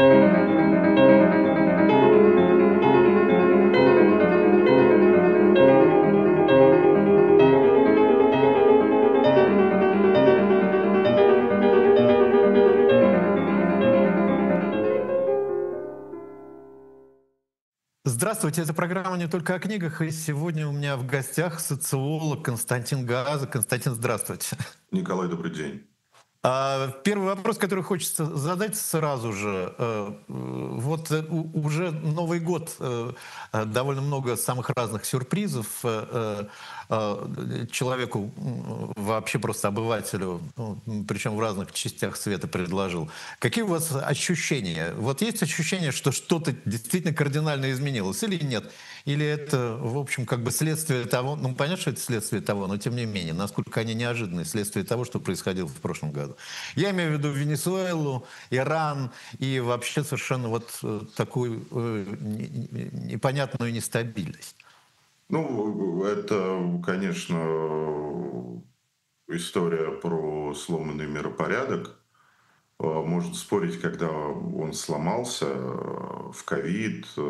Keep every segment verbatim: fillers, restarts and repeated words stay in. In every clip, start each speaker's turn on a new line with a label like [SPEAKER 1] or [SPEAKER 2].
[SPEAKER 1] Здравствуйте, это программа «Не только о книгах», и сегодня у меня в гостях социолог Константин Гааза. Константин, здравствуйте.
[SPEAKER 2] Николай, добрый день.
[SPEAKER 1] А, Первый вопрос, который хочется задать сразу же. Э, Вот э, у- уже Новый год, э, э, довольно много самых разных сюрпризов э, э, человеку, м, вообще просто обывателю, ну, м, причем в разных частях света предложил. Какие у вас ощущения? Вот есть ощущение, что что-то действительно кардинально изменилось или нет? Или это, в общем, как бы следствие того, ну, понятно, что это следствие того, но тем не менее, насколько они неожиданные, следствие того, что происходило в прошлом году. Я имею в виду Венесуэлу, Иран и вообще совершенно вот э, такую э, не- не- непонятную нестабильность.
[SPEAKER 2] Ну, это, конечно, история про сломанный миропорядок. А, Можно спорить, когда он сломался э, в ковид, э,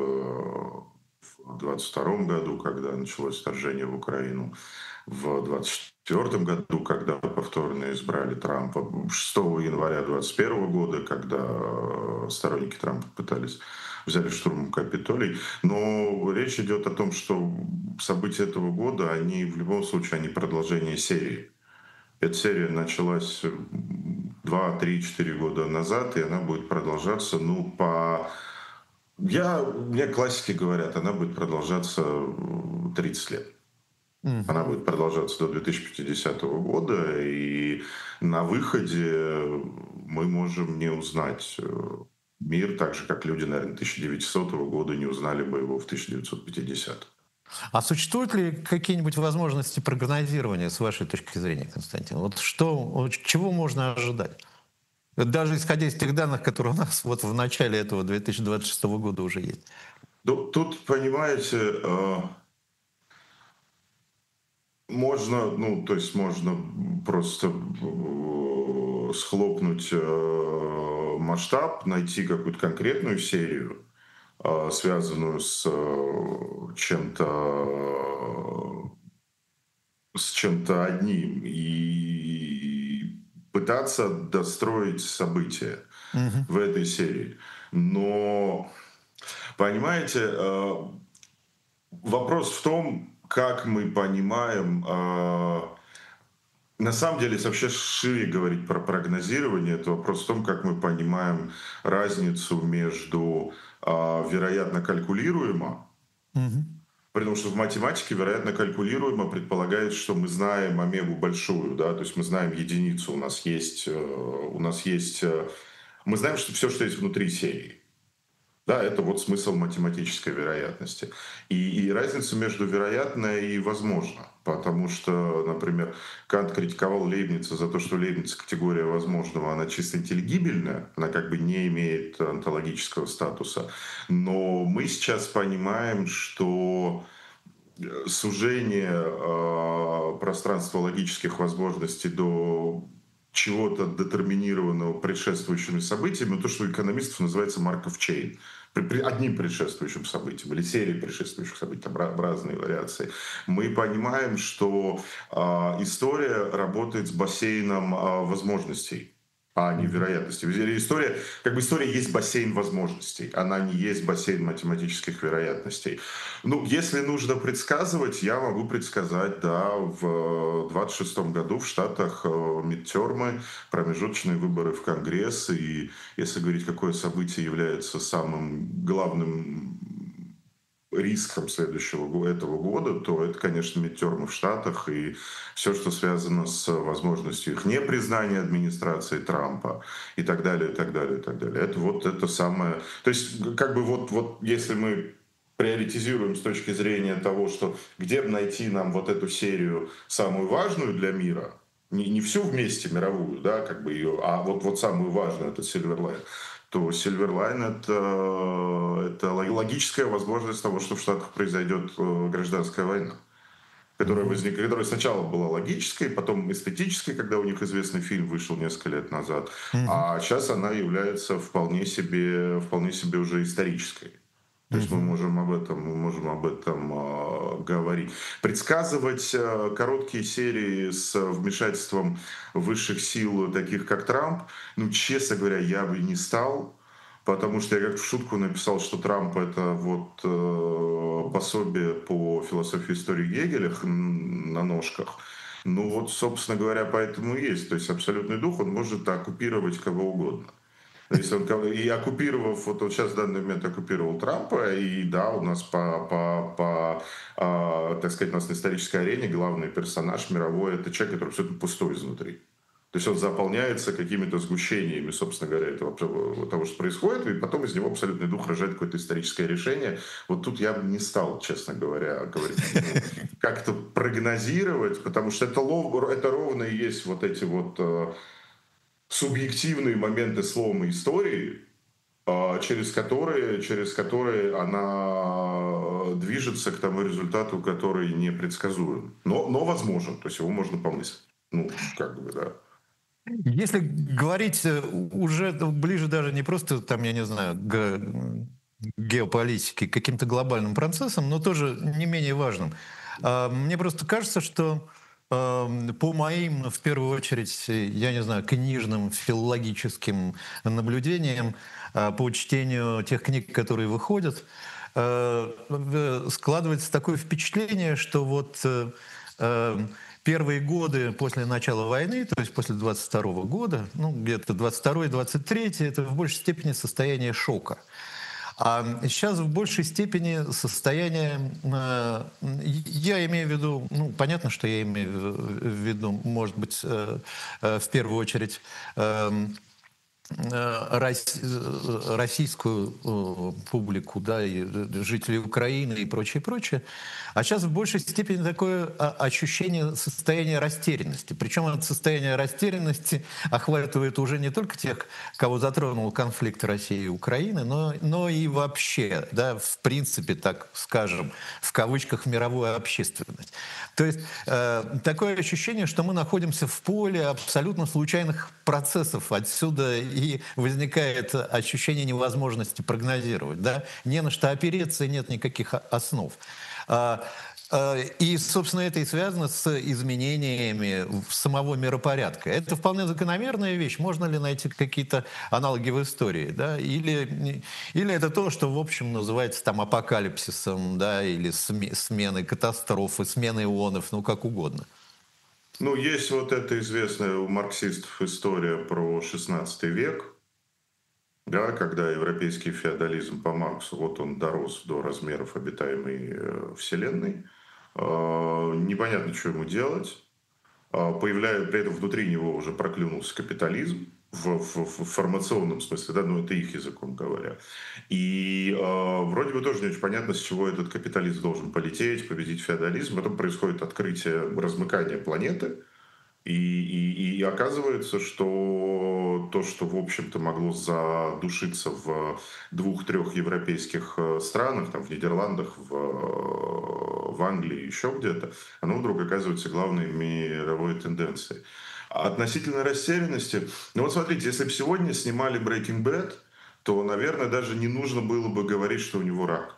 [SPEAKER 2] в двадцать втором году, когда началось вторжение в Украину, в двадцать четвертом году, когда повторно избрали Трампа, шестого января двадцать первого года, когда э, сторонники Трампа пытались взяли штурмом Капитолий. Но речь идет о том, что события этого года, они в любом случае, они продолжение серии. Эта серия началась два, три, четыре года назад, и она будет продолжаться, ну, по... Я, мне классики говорят, она будет продолжаться э, тридцать лет.
[SPEAKER 1] Мгм.
[SPEAKER 2] Она будет продолжаться до две тысячи пятидесятого года, и на выходе мы можем не узнать э, мир так же, как люди, наверное, тысяча девятисотого года не узнали бы его в тысяча девятьсот пятидесятом.
[SPEAKER 1] А существуют ли какие-нибудь возможности прогнозирования с вашей точки зрения, Константин? Вот что, вот чего можно ожидать? Даже исходя из тех данных, которые у нас вот в начале этого две тысячи двадцать шестого года уже есть.
[SPEAKER 2] Ну, тут, понимаете, э, можно, ну, то есть можно просто э, схлопнуть э, масштаб, найти какую-то конкретную серию, э, связанную с э, чем-то с чем-то одним, и пытаться достроить события
[SPEAKER 1] Мгм.
[SPEAKER 2] в этой серии. Но, понимаете, э, вопрос в том, как мы понимаем, э, на самом деле, если вообще шире говорить про прогнозирование, это вопрос в том, как мы понимаем разницу между э, вероятно калькулируемо.
[SPEAKER 1] Мгм.
[SPEAKER 2] Потому что в математике, вероятно, калькулируемо предполагает, что мы знаем омегу большую, да, то есть мы знаем единицу, у нас есть, э, у нас есть, э, мы знаем, что все, что есть внутри серии. Да, это вот смысл математической вероятности. И, и разница между вероятно и возможно. Потому что, например, Кант критиковал Лейбница за то, что Лейбниц категория возможного, она чисто интеллигибельная, она как бы не имеет онтологического статуса. Но мы сейчас понимаем, что э, сужение э, пространства логических возможностей до чего-то детерминированного предшествующими событиями, то, что у экономистов называется Марков чейн, при, при одним предшествующим событием или серией предшествующих событий, там ra- разные вариации. Мы понимаем, что э, история работает с бассейном э, возможностей, а не
[SPEAKER 1] Мгм.
[SPEAKER 2] вероятностей. Ведь история, как бы история есть бассейн возможностей, она не есть бассейн математических вероятностей. Ну, если нужно предсказывать, я могу предсказать, да, в двадцать шестом году в Штатах э, мидтермы, промежуточные выборы в Конгресс, и если говорить, какое событие является самым главным риском следующего го- этого года, то это, конечно, мидтермы в Штатах и все, что связано с возможностью их непризнания администрации Трампа и так далее, и так далее, и так далее. Это вот это самое... То есть, как бы вот, вот если мы приоритизируем с точки зрения того, что где бы найти нам вот эту серию самую важную для мира, не, не всю вместе мировую, да, как бы ее, а вот, вот самую важную, это Silverline, то Silverline это, это логическая возможность того, что в Штатах произойдет э, гражданская война. которая,
[SPEAKER 1] Мгм.
[SPEAKER 2] возник... которая сначала была логической, потом эстетической, когда у них известный фильм вышел несколько лет назад,
[SPEAKER 1] Мгм.
[SPEAKER 2] а сейчас она является вполне себе, вполне себе уже исторической. То есть мы
[SPEAKER 1] Мгм.
[SPEAKER 2] можем об этом, мы можем об этом э, говорить. Предсказывать э, короткие серии с вмешательством высших сил, таких как Трамп, ну, честно говоря, я бы не стал. Потому что я как в шутку написал, что Трамп — это вот э, пособие по философии истории Гегеля м, на ножках. Ну вот, собственно говоря, поэтому и есть. То есть абсолютный дух, он может оккупировать кого угодно. Если он, кого- и оккупировав, вот он сейчас в данный момент оккупировал Трампа, и да, у нас по, по, по а, так сказать, у нас на исторической арене главный персонаж мировой — это человек, который абсолютно пустой изнутри. То есть он заполняется какими-то сгущениями, собственно говоря, этого, того, что происходит, и потом из него абсолютный дух рождает какое-то историческое решение. Вот тут я бы не стал, честно говоря, говорить, ну, как-то прогнозировать, потому что это, лов, это ровно и есть вот эти вот э, субъективные моменты слома истории, а, через которые, через которые она движется к тому результату, который непредсказуем, но, но возможен, то есть его можно помыслить. Ну, как бы, да.
[SPEAKER 1] Если говорить э, уже ближе даже не просто там, я не знаю, к м, геополитике, к каким-то глобальным процессам, но тоже не менее важным. А, Мне просто кажется, что ам, по моим, в первую очередь, э, я не знаю, книжным, филологическим наблюдениям, а, по чтению тех книг, которые выходят, э, э, складывается такое впечатление, что вот э, э, первые годы после начала войны, то есть после двадцать второго года, ну где-то двадцать второй двадцать третий, это в большей степени состояние шока. А сейчас в большей степени состояние, э, я имею в виду, ну понятно, что я имею в виду, может быть, э, э, в первую очередь эм, э, рос- э, российскую э, публику, да, и э, жителей Украины и прочее, прочее. А сейчас в большей степени такое а, ощущение состояния растерянности. Причем это состояние растерянности охватывает уже не только тех, кого затронул конфликт России и Украины, но, но и вообще, да, в принципе, так скажем, в кавычках, мировую общественность. То есть э, такое ощущение, что мы находимся в поле абсолютно случайных процессов. Отсюда и возникает ощущение невозможности прогнозировать. Да? Не на что опереться, нет никаких основ. А, а, И, собственно, это и связано с изменениями в самого миропорядка. Это вполне закономерная вещь. Можно ли найти какие-то аналоги в истории? Да? Или, или это то, что, в общем, называется там апокалипсисом, да? Или сме- сменой катастрофы, сменой ионов, ну как угодно.
[SPEAKER 2] Ну, есть вот эта известная у марксистов история про шестнадцатый век, да, когда европейский феодализм по Марксу, вот он дорос до размеров обитаемой э, Вселенной. Э, непонятно, что ему делать. А, появляя, при этом внутри него уже проклюнулся капитализм в, в- в формационном смысле, да, ну это их языком говоря. И э, вроде бы тоже не очень понятно, с чего этот капитализм должен полететь, победить феодализм. Потом происходит открытие размыкания планеты, и, и, и оказывается, что то, что, в общем-то, могло задушиться в двух-трех европейских э, странах, там, в Нидерландах, в, э, в Англии, еще где-то, оно вдруг оказывается главной мировой тенденцией. А относительно растерянности, ну вот смотрите, если бы сегодня снимали Breaking Bad, то, наверное, даже не нужно было бы говорить, что у него рак.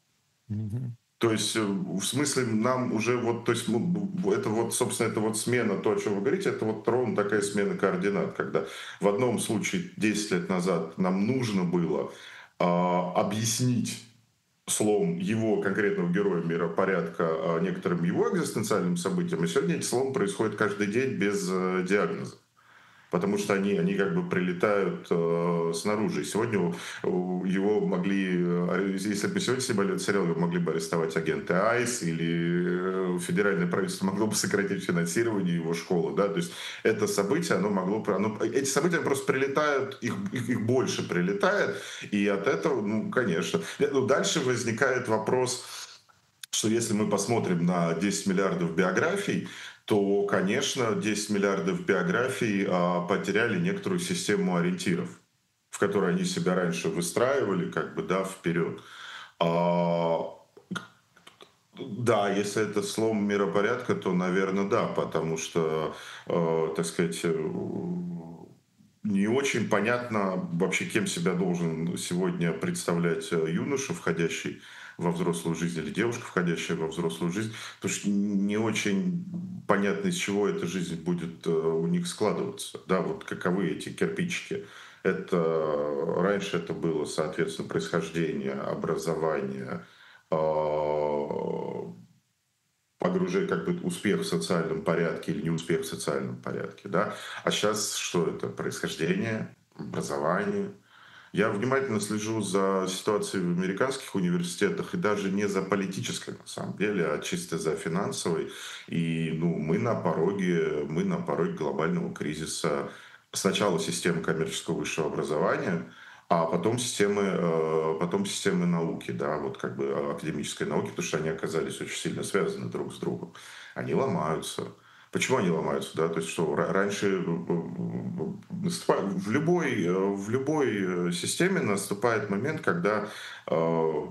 [SPEAKER 1] Мгм.
[SPEAKER 2] То есть, э, в смысле, нам уже вот, то есть, мы- это вот, собственно, это вот смена, то, о чем вы говорите, это вот ровно такая смена координат, когда в одном случае десять лет назад нам нужно было а, объяснить слом его конкретного героя миропорядка а, некоторым его экзистенциальным событиям, и сегодня эти сломы происходят каждый день без э, диагноза. Потому что они, они как бы прилетают э, снаружи. И сегодня у- у его могли, э, если бы сегодня снимали этот сериал, его могли бы арестовать агенты АИС, или э, федеральное правительство могло бы сократить финансирование его школы. Да? То есть это событие, оно могло... Оно, эти события просто прилетают, их, их, их больше прилетает, и от этого, ну, конечно. Ну, дальше возникает вопрос, что если мы посмотрим на десять миллиардов биографий, то, конечно, десять миллиардов биографий а, потеряли некоторую систему ориентиров, в которой они себя раньше выстраивали, как бы, да, вперед. А, Да, если это слом миропорядка, то, наверное, да, потому что, э, так сказать, э, не очень понятно вообще, кем себя должен сегодня представлять э, юноша, входящий во взрослую жизнь, или девушка, входящая во взрослую жизнь, потому что не очень понятно, из чего эта жизнь будет э, у них складываться. Да, вот каковы эти кирпичики. Это раньше это было, соответственно, происхождение, образование, а, погружение, как бы успех в социальном порядке или не успех в социальном порядке, да. А сейчас что это? Происхождение, образование. Я внимательно слежу за ситуацией в американских университетах и даже не за политической, на самом деле, а чисто за финансовой. И ну, мы на пороге, мы на пороге глобального кризиса. Сначала системы коммерческого высшего образования, а потом системы, э, потом системы науки, да, вот как бы э, академической науки, потому что они оказались очень сильно связаны друг с другом. Они ломаются. Почему они ломаются, да? То есть что ра- раньше э, э, наступа- в любой, э, в любой э, системе наступает момент, когда э,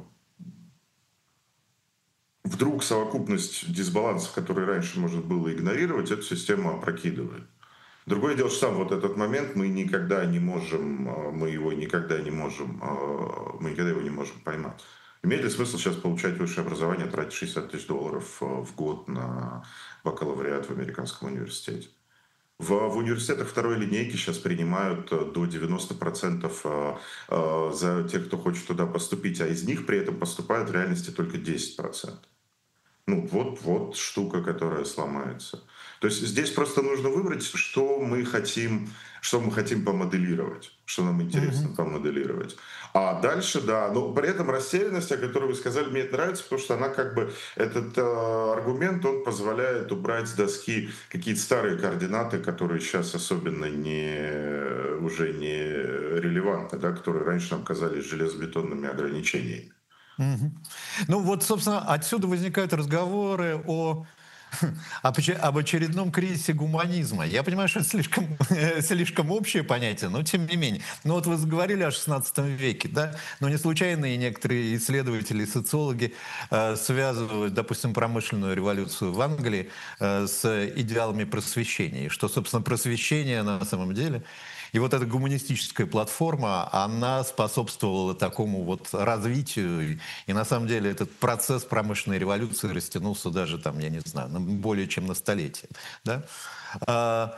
[SPEAKER 2] вдруг совокупность дисбалансов, которые раньше можно было игнорировать, эту систему опрокидывает. Другое дело, что сам вот этот момент мы никогда не можем, э, мы его никогда не можем, э, мы никогда его не можем поймать. Имеет ли смысл сейчас получать высшее образование, тратить шестьдесят тысяч долларов э, в год на бакалавриат в американском университете? В, в университетах второй линейки сейчас принимают э, до девяноста процентов э, э, за тех, кто хочет туда поступить, а из них при этом поступают в реальности только десять процентов. Ну, вот, вот штука, которая сломается. То есть здесь просто нужно выбрать, что мы хотим, что мы хотим помоделировать, что нам интересно
[SPEAKER 1] Мгм.
[SPEAKER 2] помоделировать. А дальше, да, но при этом растерянность, о которой вы сказали, мне это нравится, потому что она как бы, этот э, аргумент, он позволяет убрать с доски какие-то старые координаты, которые сейчас особенно не, уже не релевантны, да, которые раньше нам казались железобетонными ограничениями.
[SPEAKER 1] Мгм. Ну вот, собственно, отсюда возникают разговоры о об оче- об очередном кризисе гуманизма. Я понимаю, что это слишком, слишком общее понятие, но тем не менее. Ну вот вы заговорили о шестнадцатом веке, да, но не случайно и некоторые исследователи, социологи э, связывают, допустим, промышленную революцию в Англии э, с идеалами просвещения, и что, собственно, просвещение на самом деле и вот эта гуманистическая платформа, она способствовала такому вот развитию. И на самом деле этот процесс промышленной революции растянулся даже там, я не знаю, на более чем на столетие. Да? А,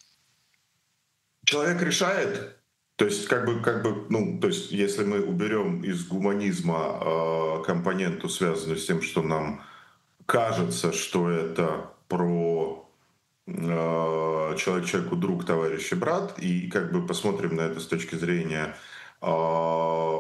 [SPEAKER 2] Человек решает, то есть как бы, как бы, ну, то есть если мы уберем из гуманизма э, компоненту, связанную с тем, что нам кажется, что это про э, человек человеку друг, товарищ и брат, и как бы посмотрим на это с точки зрения, э,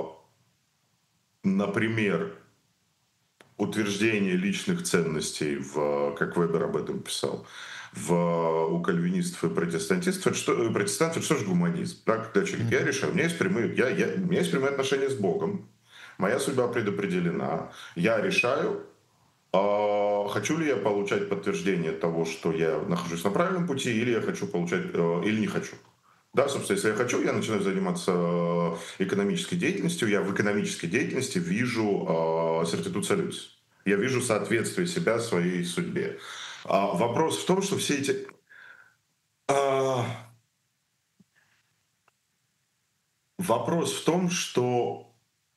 [SPEAKER 2] например, утверждение личных ценностей, в, как Вебер об этом писал, в, у кальвинистов и протестантистов, это что, э, протестантов, что же гуманизм? Так, когда человек говорит, я
[SPEAKER 1] мгм,
[SPEAKER 2] решаю, у меня есть прямые, я, я, у меня есть прямые отношения с Богом, моя судьба предопределена, я решаю, а хочу ли я получать подтверждение того, что я нахожусь на правильном пути, или я хочу получать, э, или не хочу. Да, собственно, если я хочу, я начинаю заниматься э, экономической деятельностью. Я в экономической деятельности вижу э, certitude solutis. Я вижу соответствие себя своей судьбе. А вопрос в том, что все эти... а, вопрос в том, что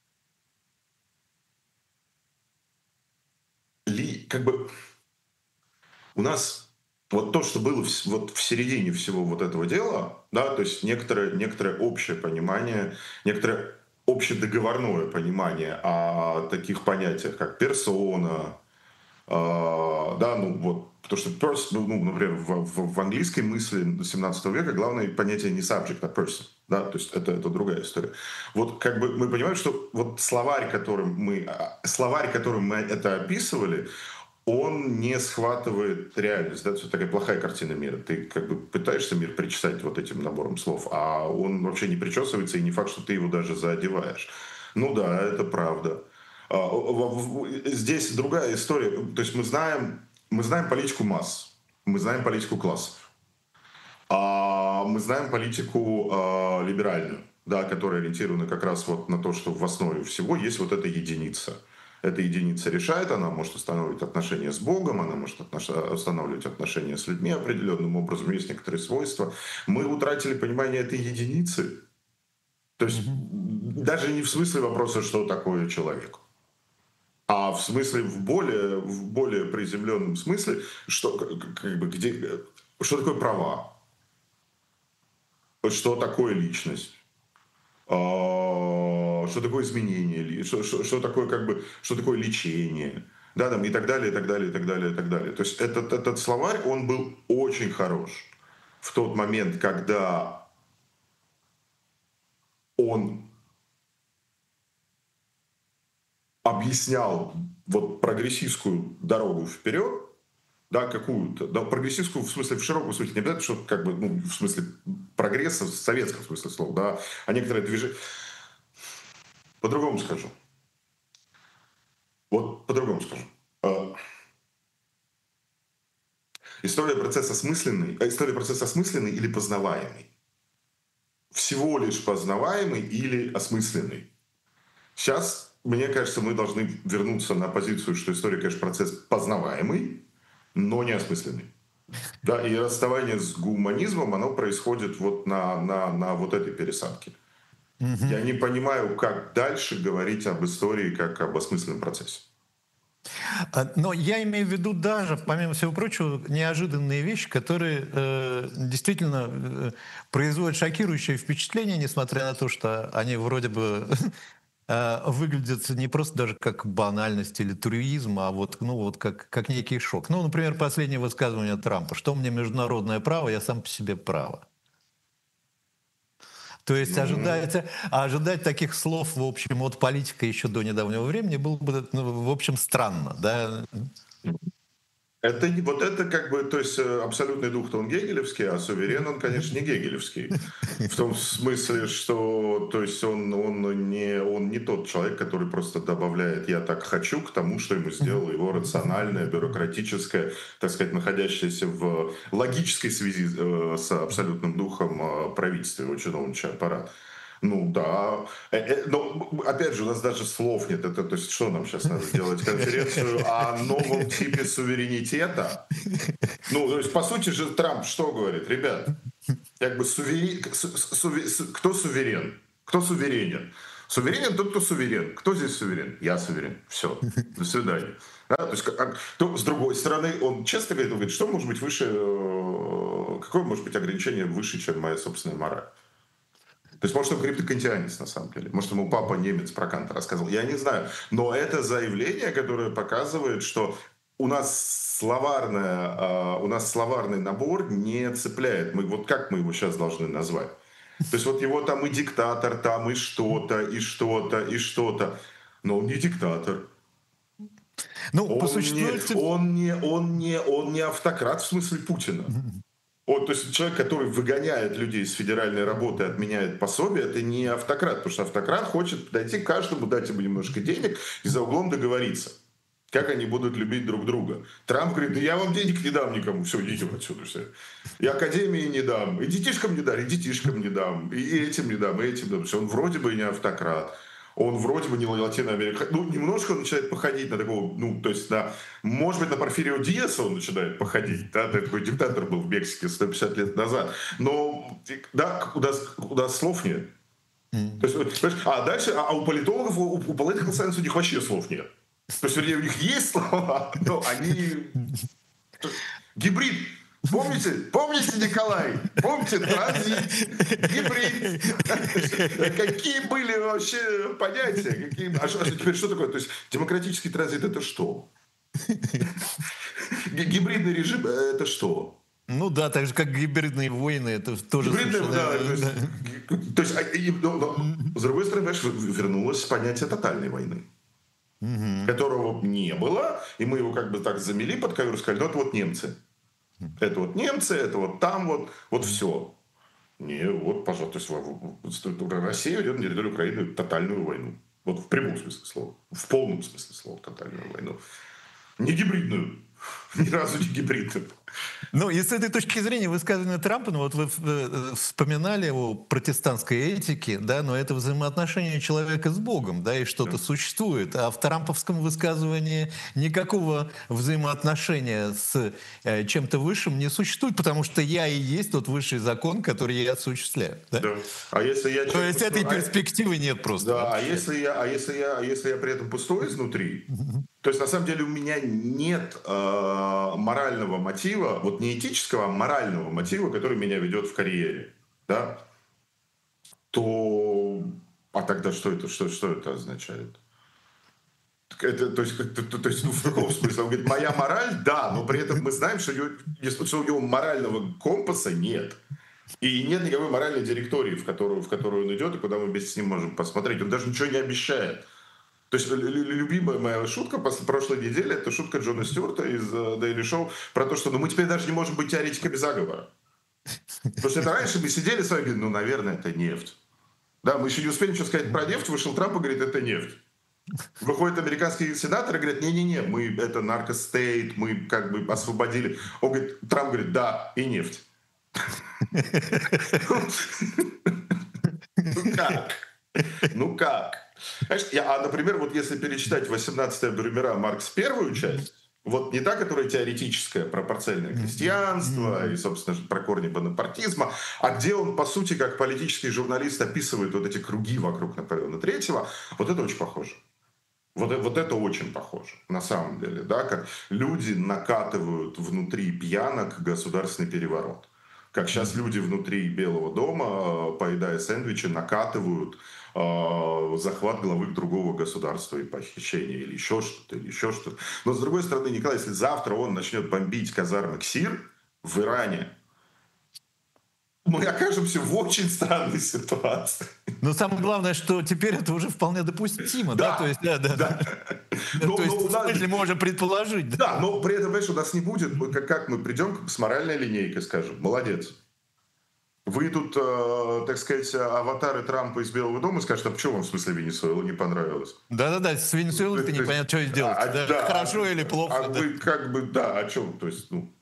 [SPEAKER 2] ли, как бы у нас вот то, что было в, вот в середине всего вот этого дела, да, то есть некоторое, некоторое общее понимание, некоторое общедоговорное понимание о таких понятиях, как персона, а, да, ну вот, потому что person, ну, ну, например, в, в, в английской мысли семнадцатого века главное понятие не subject, а person, да, то есть это, это другая история. Вот как бы мы понимаем, что вот словарь, которым мы, а, словарь, которым мы это описывали, он не схватывает реальность, да, это такая плохая картина мира. Ты как бы пытаешься мир причесать вот этим набором слов, а он вообще не причесывается, и не факт, что ты его даже заодеваешь. Ну да, это правда. А, в- в- Здесь другая история. То есть мы знаем, мы знаем политику масс, мы знаем политику классов, а мы знаем политику а, либеральную, да, которая ориентирована как раз вот на то, что в основе всего есть вот эта единица. эта единица решает, она может устанавливать отношения с Богом, она может отнош- устанавливать отношения с людьми определенным образом, есть некоторые свойства. Мы утратили понимание этой единицы. То есть
[SPEAKER 1] Мгм.
[SPEAKER 2] даже не в смысле вопроса, что такое человек, а в смысле, в более, в более приземленном смысле, что, как как бы, где, что такое права, что такое личность. А, что такое изменение, ли- что, что- что такое как бы, что такое лечение, да, там и так далее, и так далее, и так далее, и так далее. То есть этот, этот словарь, он был очень хорош в тот момент, когда он объяснял вот прогрессивскую дорогу вперед, да, какую-то, да, прогрессивскую в смысле, в широком смысле, не обязательно, что как бы, ну, в смысле прогресса, в советском смысле слова, да, а некоторые движения, по-другому скажу, вот по-другому скажу. А, История процесса осмысленный, а история процесса осмысленный или познаваемый? Всего лишь познаваемый или осмысленный? Сейчас, мне кажется, мы должны вернуться на позицию, что история, конечно, процесс познаваемый, но не осмысленный. Да, и расставание с гуманизмом, оно происходит вот на, на, на вот этой пересадке.
[SPEAKER 1] Мгм.
[SPEAKER 2] Я не понимаю, как дальше говорить об истории как об осмысленном процессе.
[SPEAKER 1] А, Но я имею в виду даже, помимо всего прочего, неожиданные вещи, которые э, действительно э, производят шокирующее впечатление, несмотря на то, что они вроде бы э, выглядят не просто даже как банальность или туристизм, а вот, ну, вот как, как некий шок. Ну, например, последнее высказывание Трампа. Что мне международное право, я сам по себе право. То есть
[SPEAKER 2] Ну,
[SPEAKER 1] ожидать, а ожидать таких слов, в общем, от политика еще до недавнего времени было бы, ну, в общем, странно. Да?
[SPEAKER 2] это, не- вот это как бы, то есть э, абсолютный дух-то он гегелевский, а суверен он, конечно, не гегелевский. В том смысле, что то есть он, он, не, он не тот человек, который просто добавляет «я так хочу» к тому, что ему сделало его рациональное, бюрократическое, так сказать, находящееся в логической связи э, с абсолютным духом э, правительства, его чиновничий аппарат. Ну да. Э, э, Но опять же, у нас даже слов нет. Это, то есть, что нам сейчас надо делать? Конференцию о новом типе суверенитета? Ну, то есть, по сути же, Трамп что говорит? Ребят, как бы сувери... су- су- су- кто суверен? Кто суверенен? Суверенен тот, кто суверен. Кто здесь суверен? Я суверен. Все. До свидания. Да, то есть, как- то, с другой стороны, он честно говорит, он говорит, что может быть выше, э, какое может быть ограничение выше, чем моя собственная мораль? То есть, может, он криптокантианец на самом деле. Может, ему папа немец про Канта рассказывал. Я не знаю. Но это заявление, которое показывает, что у нас словарная, а, у нас словарный набор не цепляет. Мы, вот как мы его сейчас должны назвать? То есть вот его там и диктатор, там и что-то, и что-то, и что-то. Но он не диктатор.
[SPEAKER 1] Ну, по
[SPEAKER 2] Он не,
[SPEAKER 1] существу,
[SPEAKER 2] он не, он не, он не автократ в смысле Путина. Вот, то есть человек, который выгоняет людей с федеральной работы, отменяет пособие, это не автократ, потому что автократ хочет подойти к каждому, дать ему немножко денег и за углом договориться, как они будут любить друг друга. Трамп говорит, да я вам денег не дам никому, все, идите отсюда все. И академии не дам, и детишкам не дам, и детишкам не дам, и этим не дам, и этим не дам. Все, он вроде бы не автократ. Он вроде бы не латиноамериканец. Ну, немножко он начинает походить на такого, ну, то есть на, может быть, на Порфирио Диаса он начинает походить, да, такой диктатор был в Мексике сто пятьдесят лет назад. Но, да, у нас, у нас слов нет. То есть, понимаешь, а дальше, а у политологов, у, у political science у них вообще слов нет. То есть, вернее, у них есть слова, но они гибрид. Помните? Помните, Николай? Помните транзит, гибрид? Какие были вообще понятия? Какие... А, что, а теперь что такое? То есть демократический транзит это что? Гибридный режим это что?
[SPEAKER 1] ну да, так же как гибридные войны, это тоже
[SPEAKER 2] Гибридный,
[SPEAKER 1] совершенно...
[SPEAKER 2] да, то есть,
[SPEAKER 1] Да.
[SPEAKER 2] то есть а, и, но, но, с другой стороны, понимаешь, вернулось понятие тотальной войны,
[SPEAKER 1] Мгм.
[SPEAKER 2] которого не было, и мы его как бы так замели под ковер, сказали, ну это вот немцы. Это вот немцы, это вот там вот, вот все. Не, вот, пожалуйста, то есть в- в- Россия ведет на территории Украины тотальную войну. Вот в прямом смысле слова. В полном смысле слова тотальную войну. Не гибридную. Ни разу не гибридным.
[SPEAKER 1] Ну, и с этой точки зрения высказывания Трампа, ну вот вы э, вспоминали о протестантской этике, да, но это взаимоотношение человека с Богом, да, и что-то
[SPEAKER 2] Да.
[SPEAKER 1] существует. А в трамповском высказывании никакого взаимоотношения с э, чем-то высшим не существует, потому что я и есть тот высший закон, который я осуществляю. Да?
[SPEAKER 2] Да. А если я
[SPEAKER 1] То
[SPEAKER 2] человек
[SPEAKER 1] есть этой
[SPEAKER 2] пустой, а,
[SPEAKER 1] перспективы нет просто
[SPEAKER 2] да, а
[SPEAKER 1] вообще.
[SPEAKER 2] если я, а если я, а если я при этом пустой изнутри,
[SPEAKER 1] Мгм.
[SPEAKER 2] то есть на самом деле у меня нет э, морального мотива, вот не этического, а морального мотива, который меня ведет в карьере, да, то, а тогда что это, что, что это означает? Так Это, то есть, как- то, то- то есть, ну, в каком смысле? Он говорит, моя мораль, да, но при этом мы знаем, что, у него- если- что у него морального компаса нет. И нет никакой моральной директории, в которую, в которую он идет, и куда мы вместе с ним можем посмотреть. Он даже ничего не обещает. То есть лю- лю- любимая моя шутка после прошлой недели, это шутка Джона Стюарта из э, Daily Show про то, что ну, мы теперь даже не можем быть теоретиками заговора. Потому что это раньше мы сидели с вами и говорили, ну, наверное, это нефть. Да, мы еще не успели ничего сказать про нефть, вышел Трамп и говорит, это нефть. Выходят американские сенаторы и говорят, не-не-не, мы это наркостейт, мы как бы освободили. Он говорит, Трамп говорит, да, и нефть. Ну как? Ну как? Знаешь, я, а, например, вот если перечитать восемнадцатое Брюмера Маркс первую часть, вот не та, которая теоретическая, про парцельное крестьянство и, собственно, про корни бонапартизма, а где он, по сути, как политический журналист описывает вот эти круги вокруг Наполеона Третьего, вот это очень похоже. Вот, э- вот это очень похоже, на самом деле, да, как люди накатывают внутри пьянок государственный переворот. Как сейчас люди внутри Белого дома, э, поедая сэндвичи, накатывают э, захват главы другого государства и похищение, или еще что-то, или еще что-то. Но с другой стороны, Николай, если завтра он начнет бомбить казармы КСИР в Иране, мы окажемся в очень странной ситуации.
[SPEAKER 1] Но самое главное, что теперь это уже вполне допустимо, да, то
[SPEAKER 2] Да,
[SPEAKER 1] есть, да, да,
[SPEAKER 2] да.
[SPEAKER 1] да,
[SPEAKER 2] Но,
[SPEAKER 1] то
[SPEAKER 2] но
[SPEAKER 1] есть,
[SPEAKER 2] у
[SPEAKER 1] в
[SPEAKER 2] нас,
[SPEAKER 1] смысле, мы можем предположить, да.
[SPEAKER 2] да, но при этом, понимаешь, у нас не будет, мы как, как мы придем с моральной линейкой, скажем, молодец. Выйдут, э, так сказать, аватары Трампа из Белого дома и скажут, а почему вам в смысле Венесуэла не понравилось?
[SPEAKER 1] Да-да-да, с
[SPEAKER 2] То
[SPEAKER 1] Венесуэлой-то
[SPEAKER 2] есть, то есть,
[SPEAKER 1] непонятно, что
[SPEAKER 2] а,
[SPEAKER 1] сделать,
[SPEAKER 2] а,
[SPEAKER 1] да,
[SPEAKER 2] да,
[SPEAKER 1] хорошо или
[SPEAKER 2] а,
[SPEAKER 1] плохо,
[SPEAKER 2] а
[SPEAKER 1] да.
[SPEAKER 2] вы как бы, да, о чем? То есть, ну,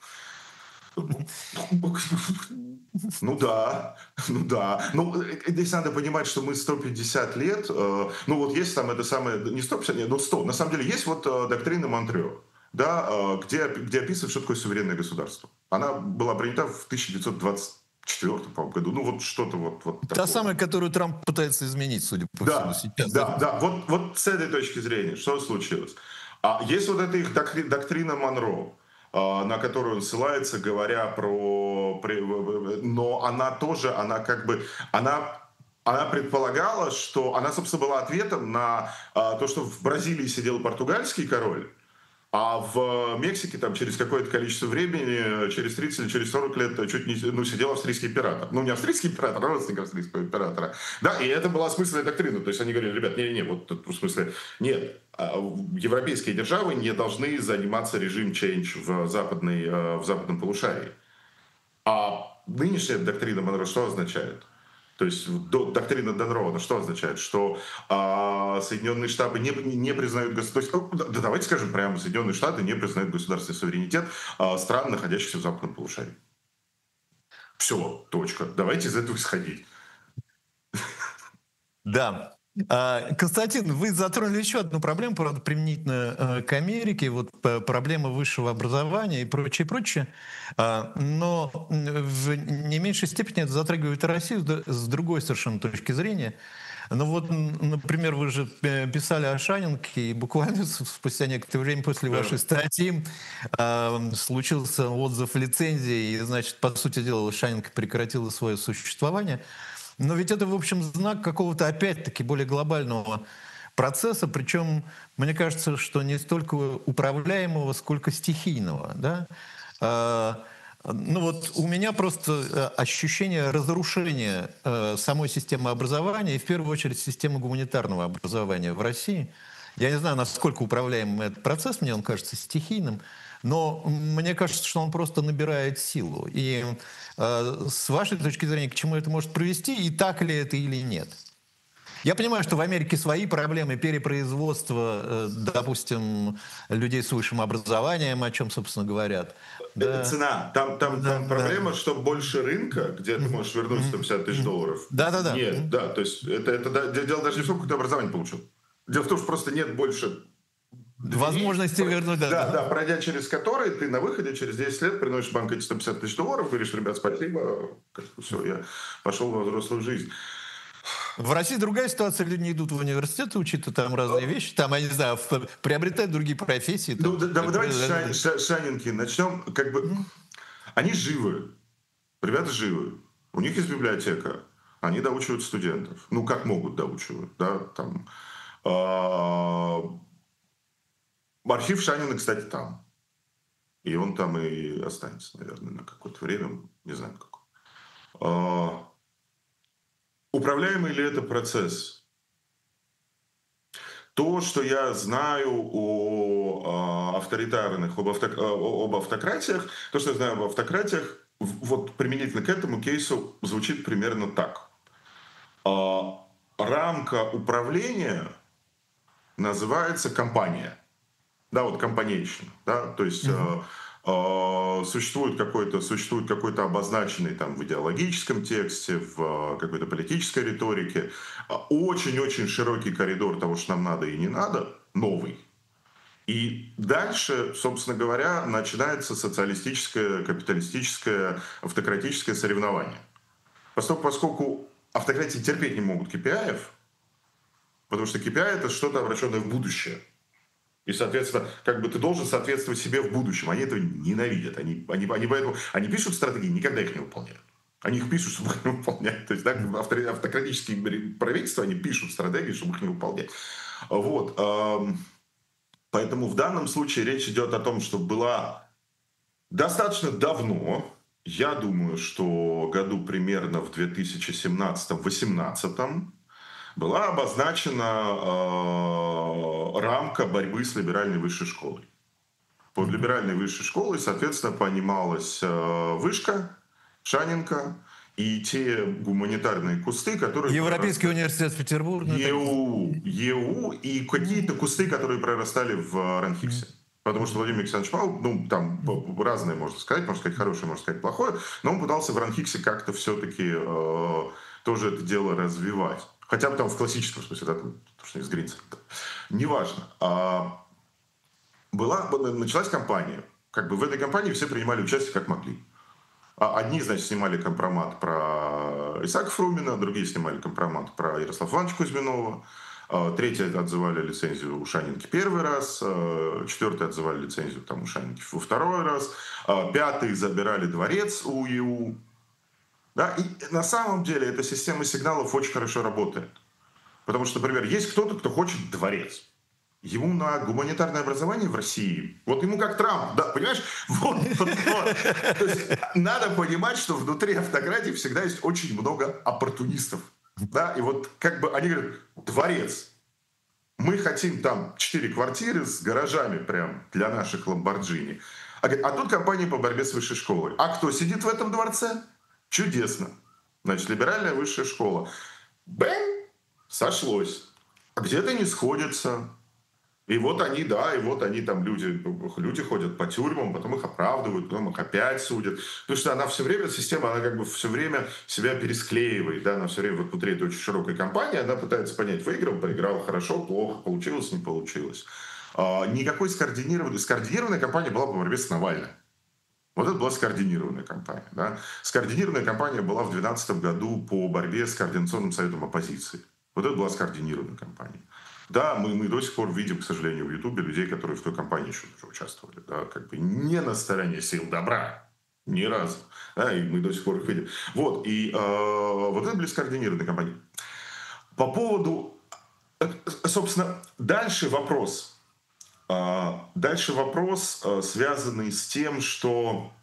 [SPEAKER 2] ну да, ну да. Ну, э, здесь надо понимать, что мы сто пятьдесят лет, э, ну вот есть там это самое, не сто пятьдесят, нет, ну сто. На самом деле есть вот э, доктрина Монтрео, да, э, где, где описывает, что такое суверенное государство. Она была принята в тысяча девятьсот двадцать четвёртом, по-моему, году. Ну вот что-то вот, вот
[SPEAKER 1] Та
[SPEAKER 2] такое.
[SPEAKER 1] самая, которую Трамп пытается изменить, судя по всему,
[SPEAKER 2] Да,
[SPEAKER 1] сейчас. Да.
[SPEAKER 2] да, да. Вот, вот с этой точки зрения, что случилось? А есть вот эта их докри- доктрина Монро, а, на которую он ссылается, говоря про... при- в- в- Но она тоже, она как бы... Она она предполагала, что она, собственно, была ответом на а, то, что в Бразилии сидел португальский король, а в Мексике там через какое-то количество времени, через тридцать или через сорок лет, чуть не ну, сидел австрийский император. Ну, не австрийский император, а родственник австрийского императора. Да, и это была осмысленная доктрина. То есть они говорили, ребят, не-не-не, вот тут, в смысле, нет, а, европейские державы не должны заниматься режим change в, западной, э, в западном полушарии. А нынешняя доктрина Монро что означает? То есть до- доктрина Денроуда что означает? Что а, Соединенные Штаты не, не признают государство. Да, да давайте скажем прямо, Соединенные Штаты не признают государственный суверенитет а, стран, находящихся в западном полушарии. Все, точка. Давайте из этого исходить.
[SPEAKER 1] Да. А, Константин, вы затронули еще одну проблему, правда, применительно э, к Америке, вот п- проблема высшего образования и прочее, прочее. А, Но м, в не меньшей степени это затрагивает и Россию с д- с другой совершенно точки зрения. Ну вот, м, например, вы же э, писали о Шанинке, и буквально с- спустя некоторое время после
[SPEAKER 2] Да.
[SPEAKER 1] вашей статьи а, случился отзыв лицензии, и, значит, по сути дела, Шанинка прекратила свое существование. Но ведь это, в общем, знак какого-то, опять-таки, более глобального процесса, причем, мне кажется, что не столько управляемого, сколько стихийного. Да? А, Ну вот у меня просто э, ощущение разрушения э, самой системы образования, и в первую очередь системы гуманитарного образования в России. Я не знаю, насколько управляем этот процесс, мне он кажется стихийным, но мне кажется, что он просто набирает силу. И э, с вашей точки зрения, к чему это может привести, и так ли это или нет? Я понимаю, что в Америке свои проблемы перепроизводства, э, допустим, людей с высшим образованием, о чем, собственно, говорят.
[SPEAKER 2] Это
[SPEAKER 1] Да,
[SPEAKER 2] цена. Там, там,
[SPEAKER 1] да,
[SPEAKER 2] там
[SPEAKER 1] да.
[SPEAKER 2] проблема, что больше рынка, где ты
[SPEAKER 1] Мгм,
[SPEAKER 2] можешь вернуть сто
[SPEAKER 1] мгм,
[SPEAKER 2] пятьдесят тысяч
[SPEAKER 1] мгм.
[SPEAKER 2] долларов,
[SPEAKER 1] Да-да-да.
[SPEAKER 2] нет.
[SPEAKER 1] Мгм.
[SPEAKER 2] Да, то есть это, это да- дело даже не в том, какое ты образование получил. Дело в том, что просто нет больше дверей,
[SPEAKER 1] Возможности
[SPEAKER 2] про-
[SPEAKER 1] вернуть, да.
[SPEAKER 2] да,
[SPEAKER 1] Да.
[SPEAKER 2] да, пройдя через которые ты на выходе через десять лет приносишь в банк эти сто пятьдесят тысяч долларов, говоришь: ребят, спасибо, все, я пошел во взрослую жизнь.
[SPEAKER 1] В России другая ситуация, люди не идут в университет учить там разные вещи, там, я не знаю, в- приобретают другие профессии.
[SPEAKER 2] Ну,
[SPEAKER 1] Там.
[SPEAKER 2] да, да, давайте с Ша- Ша- Шанинки начнем. Как бы,
[SPEAKER 1] Мгм.
[SPEAKER 2] они живы, ребята живы, у них есть библиотека, они доучивают студентов. Ну, как могут доучивают, да, там. А, Архив Шанина, кстати, там. И он там и останется, наверное, на какое-то время, не знаю какое. А, Управляемый ли это процесс? То, что я знаю о а, авторитарных, об, авто, а, об автократиях, то, что я знаю об автократиях, в- вот применительно к этому кейсу звучит примерно так. А, Рамка управления называется компания. Да, вот компанейщина. Да? То есть
[SPEAKER 1] Мгм.
[SPEAKER 2] э, э, существует какой-то существует какой-то обозначенный там в идеологическом тексте, в э, какой-то политической риторике э, очень-очень широкий коридор того, что нам надо и не надо, новый. И дальше, собственно говоря, начинается социалистическое, капиталистическое, автократическое соревнование. Поскольку, поскольку автократии терпеть не могут кей пи ай-ев, потому что кей пи ай — это что-то обращенное в будущее. И, соответственно, как бы ты должен соответствовать себе в будущем. Они этого ненавидят. Они, они, они, поэтому, они пишут стратегии, никогда их не выполняют. Они их пишут, чтобы их не выполнять. То есть, да, автори- автократические правительства, они пишут стратегии, чтобы их не выполнять. Вот. эм, Поэтому в данном случае речь идет о том, что была достаточно давно, я думаю, что году примерно в две тысячи семнадцатом-восемнадцатом, была обозначена э, рамка борьбы с либеральной высшей школой. Под
[SPEAKER 1] Мгм.
[SPEAKER 2] либеральной высшей школой, соответственно, понималась э, вышка, Шанинка и те гуманитарные кусты, которые
[SPEAKER 1] Европейский
[SPEAKER 2] прорастали.
[SPEAKER 1] университет Петербург, ну и так далее.
[SPEAKER 2] ЕУ, ЕУ и какие-то кусты, которые прорастали в
[SPEAKER 1] Мгм.
[SPEAKER 2] Ранхиксе. Потому что
[SPEAKER 1] Мгм.
[SPEAKER 2] Владимир Александрович Павлов, ну, там
[SPEAKER 1] Мгм.
[SPEAKER 2] разное можно сказать, можно сказать хорошее, можно сказать плохое, но он пытался в Ранхиксе как-то все-таки э, тоже это дело развивать. Хотя бы там в классическом смысле, да, там, потому что из Гринца. Неважно. А была, началась кампания. Как бы в этой кампании все принимали участие как могли. А Одни, значит, снимали компромат про Исаака Фрумина, другие снимали компромат про Ярослава Ивановича Кузьминова, а третьи отзывали лицензию у Шанинки первый раз, а четвертые отзывали лицензию там, у Шанинки во второй раз, а пятые забирали дворец у ЕУ. Да? И на самом деле эта система сигналов очень хорошо работает. Потому что, например, есть кто-то, кто хочет дворец. Ему на гуманитарное образование в России, вот ему как Трамп, да, понимаешь? Вот, вот, вот. То есть надо понимать, что внутри автократии всегда есть очень много оппортунистов. Да, и вот как бы они говорят: дворец, мы хотим там четыре квартиры с гаражами прям для наших ламборджини. А, говорит, а тут компания по борьбе с высшей школой. А кто сидит в этом дворце? Чудесно. Значит, либеральная высшая школа. Бэм! Сошлось. А где-то не сходятся. И вот они, да, и вот они там, люди, люди ходят по тюрьмам, потом их оправдывают, потом их опять судят. Потому что она все время, система, она как бы все время себя пересклеивает, да, она все время вот внутри этой очень широкой компании, она пытается понять, выиграл, проиграл, хорошо, плохо, получилось, не получилось. А, никакой скоординированной, скоординированная кампания была по борьбе с Навальным. Вот это была скоординированная кампания. Да? Скоординированная кампания была в две тысячи двенадцатом году по борьбе с Координационным советом оппозиции. Вот это была скоординированная кампания. Да, мы, мы до сих пор видим, к сожалению, в Ютубе людей, которые в той кампании еще уже участвовали. Да, как бы не на стороне сил добра. Ни разу. Да, и мы до сих пор их видим. Вот, и э, вот это были скоординированные кампании. По поводу, э, собственно, дальше вопрос. А, Дальше вопрос, э, связанный с тем, что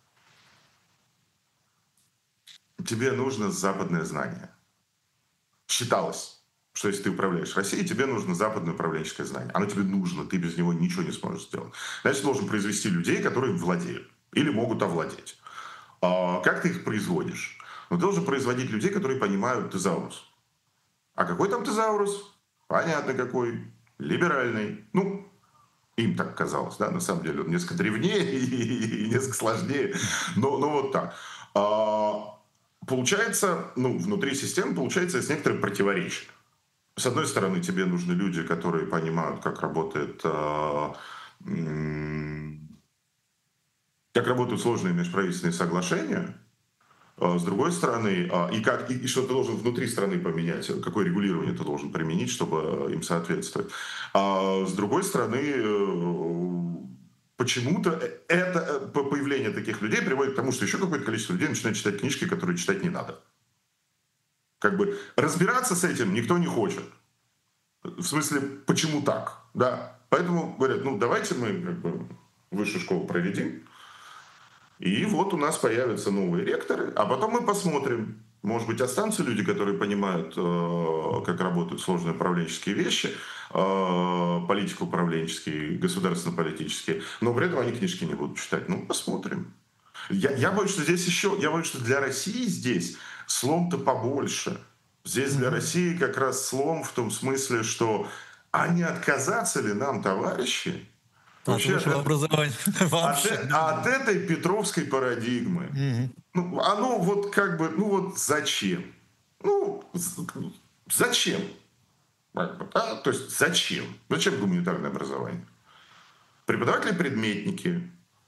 [SPEAKER 2] тебе нужно западное знание. Считалось, что если ты управляешь Россией, тебе нужно западное управленческое знание. Оно тебе нужно, ты без него ничего не сможешь сделать. Значит, ты должен произвести людей, которые владеют или могут овладеть. А как ты их производишь? Ну, ты должен производить людей, которые понимают тезаурус. А какой там тезаурус? Понятно какой. Либеральный. Ну, им так казалось, да, на самом деле он несколько древнее и несколько сложнее, но, но вот так. А, получается, ну, внутри системы получается есть некоторые противоречия. С одной стороны, тебе нужны люди, которые понимают, как работает, а, м, как работают сложные межправительственные соглашения. А, С другой стороны, а, и, как, и, и что ты должен внутри страны поменять, какое регулирование ты должен применить, чтобы э, им соответствовать. А с другой стороны, э, почему-то э- это э, по- появление таких людей приводит к тому, что еще какое-то количество людей начинает читать книжки, которые читать не надо. Как бы разбираться с этим никто не хочет. В смысле, почему так? Да. Поэтому говорят, ну давайте мы как бы высшую школу проведем, и вот у нас появятся новые ректоры, а потом мы посмотрим. Может быть, останутся люди, которые понимают, э, как работают сложные управленческие вещи, э, политико-управленческие, государственно-политические, но при этом они книжки не будут читать. Ну, посмотрим. Я, я боюсь, что здесь еще, я боюсь, что для России здесь слом-то побольше. Здесь для
[SPEAKER 1] Мгм.
[SPEAKER 2] России как раз слом в том смысле, что а не отказаться ли нам, товарищи,
[SPEAKER 1] От
[SPEAKER 2] вообще от,
[SPEAKER 1] высшего
[SPEAKER 2] эт-
[SPEAKER 1] образования
[SPEAKER 2] от
[SPEAKER 1] вообще,
[SPEAKER 2] э-
[SPEAKER 1] да,
[SPEAKER 2] от
[SPEAKER 1] да.
[SPEAKER 2] этой петровской парадигмы?
[SPEAKER 1] Мгм.
[SPEAKER 2] Ну, оно вот как бы, ну вот зачем? Ну, з- зачем? Как бы, да? То есть зачем? Зачем гуманитарное образование? Преподаватели-предметники,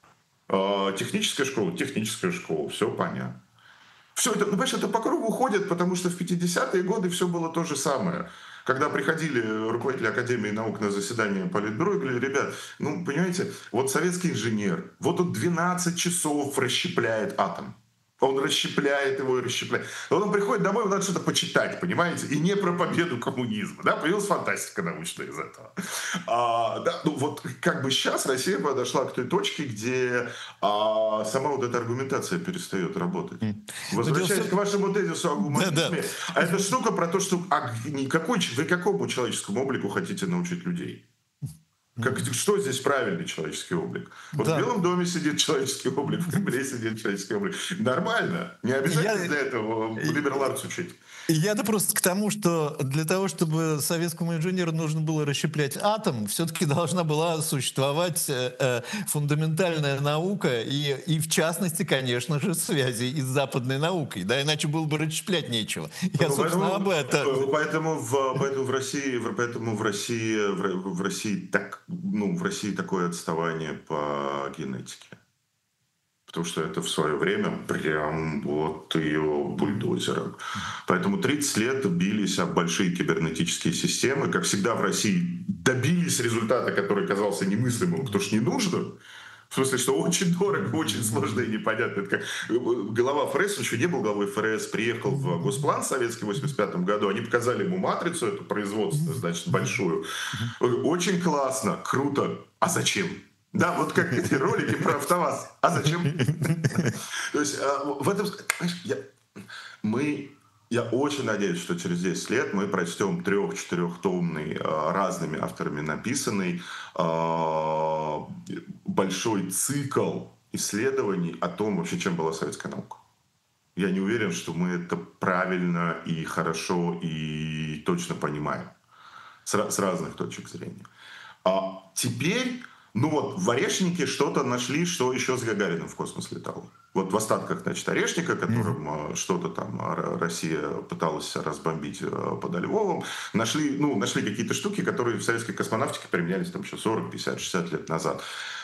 [SPEAKER 2] э, техническая школа, техническая школа, все понятно. Все это, ну, понимаешь, это по кругу ходит, потому что в пятидесятые годы все было то же самое. Когда приходили руководители Академии наук на заседание Политбюро и говорили, ребят, ну, понимаете, вот советский инженер, вот он двенадцать часов расщепляет атом. Он расщепляет его и расщепляет. Вот он приходит домой, ему надо что-то почитать, понимаете? И не про победу коммунизма. Да? Появилась фантастика научная из этого. А, да, ну вот как бы сейчас Россия подошла к той точке, где а, сама вот эта аргументация перестает работать.
[SPEAKER 1] М. Но дело в
[SPEAKER 2] Возвращаясь к
[SPEAKER 1] том,
[SPEAKER 2] вашему тезису о
[SPEAKER 1] да-да.
[SPEAKER 2] гуманизме, а эта штука про то, что а никакой, вы какому человеческому облику хотите научить людей? Как,
[SPEAKER 1] Мгм.
[SPEAKER 2] что здесь правильный человеческий облик? Вот в
[SPEAKER 1] Да.
[SPEAKER 2] Белом доме сидит человеческий облик, в Кремле сидит человеческий облик. Нормально. Не
[SPEAKER 1] Я,
[SPEAKER 2] обязательно для этого
[SPEAKER 1] и-
[SPEAKER 2] Владимир Ларц учить.
[SPEAKER 1] Я-то просто к тому, что для того, чтобы советскому инженеру нужно было расщеплять атом, все-таки должна была существовать э, э, фундаментальная наука и, и, в частности, конечно же, связи и с западной наукой. Да, иначе было бы расщеплять нечего. Я,
[SPEAKER 2] Ну,
[SPEAKER 1] собственно, об
[SPEAKER 2] поэтому,
[SPEAKER 1] этом.
[SPEAKER 2] э, поэтому, в, поэтому в России, в- поэтому в России, в, Ро- в России так, ну, в России такое отставание по генетике. Потому что это в свое время прям вот ее бульдозером. Поэтому тридцать лет бились об большие кибернетические системы. Как всегда в России добились результата, который казался немыслимым, потому что не нужно. В смысле, что очень дорого, очень сложно и непонятно. Это как э, глава ФРС, он еще не был главой ФРС, приехал в Госплан советский в восемьдесят пятом году, они показали ему матрицу, эту производственную, значит, большую. Очень классно, круто. А зачем? Да, вот как эти ролики про АвтоВАЗ. А зачем? То есть а, в этом, знаешь, я, мы, я очень надеюсь, что через десять лет мы прочтем трех-четырехтомный, а, разными авторами написанный а, большой цикл исследований о том, вообще, чем была советская наука. Я не уверен, что мы это правильно и хорошо и точно понимаем с, ra- с разных точек зрения. А теперь, ну вот, в Орешнике что-то нашли, что еще с Гагарином в космос летало. Вот в остатках, значит, Орешника,
[SPEAKER 1] Мгм.
[SPEAKER 2] которым э, что-то там Р- Россия пыталась разбомбить э, подо Львовом, нашли, ну, нашли какие-то штуки, которые в советской космонавтике применялись там еще сорок, пятьдесят, шестьдесят лет назад.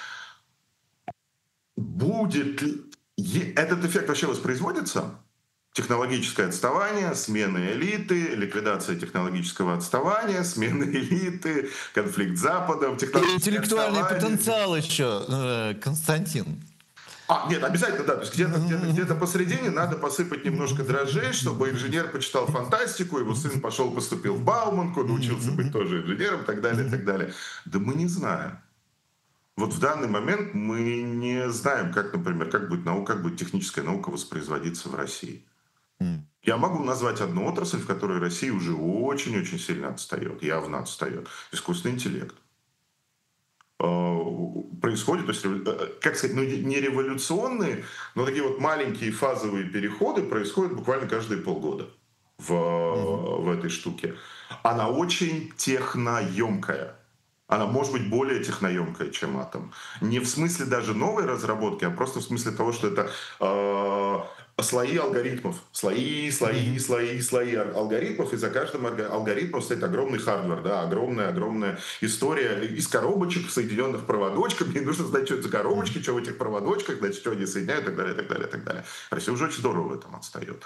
[SPEAKER 2] Будет ли е- этот эффект вообще воспроизводится? Технологическое отставание, смена элиты, ликвидация технологического отставания, смена элиты, конфликт с Западом,
[SPEAKER 1] И
[SPEAKER 2] технологическое
[SPEAKER 1] интеллектуальный
[SPEAKER 2] отставание.
[SPEAKER 1] потенциал еще, э, Константин.
[SPEAKER 2] А, нет, обязательно, да. То есть где-то где где посередине надо посыпать немножко дрожжей, чтобы инженер почитал фантастику, его сын пошел, поступил в Бауманку, научился быть тоже инженером и так далее, и так далее. Да мы не знаем. Вот в данный момент мы не знаем, как, например, как будет наука, как будет техническая наука воспроизводиться в России. Я могу назвать одну отрасль, в которой Россия уже очень-очень сильно отстает, явно отстает. Искусственный интеллект. Э, Происходит, то есть, э, как сказать, ну не революционные, но такие вот маленькие фазовые переходы происходят буквально каждые полгода в, в этой штуке. Она очень техноемкая. Она может быть более техноемкая, чем атом. Не в смысле даже новой разработки, а просто в смысле того, что это э, слои алгоритмов. Слои, слои,
[SPEAKER 1] Мгм.
[SPEAKER 2] слои, слои алгоритмов, и за каждым алгоритмом стоит огромный хардвер, да, огромная-огромная история из коробочек, соединенных проводочками. И нужно знать, что это за коробочки,
[SPEAKER 1] Мгм.
[SPEAKER 2] что в этих проводочках, значит, что они соединяют, и так далее, и так далее, и так далее. Россия уже очень здорово в этом отстает.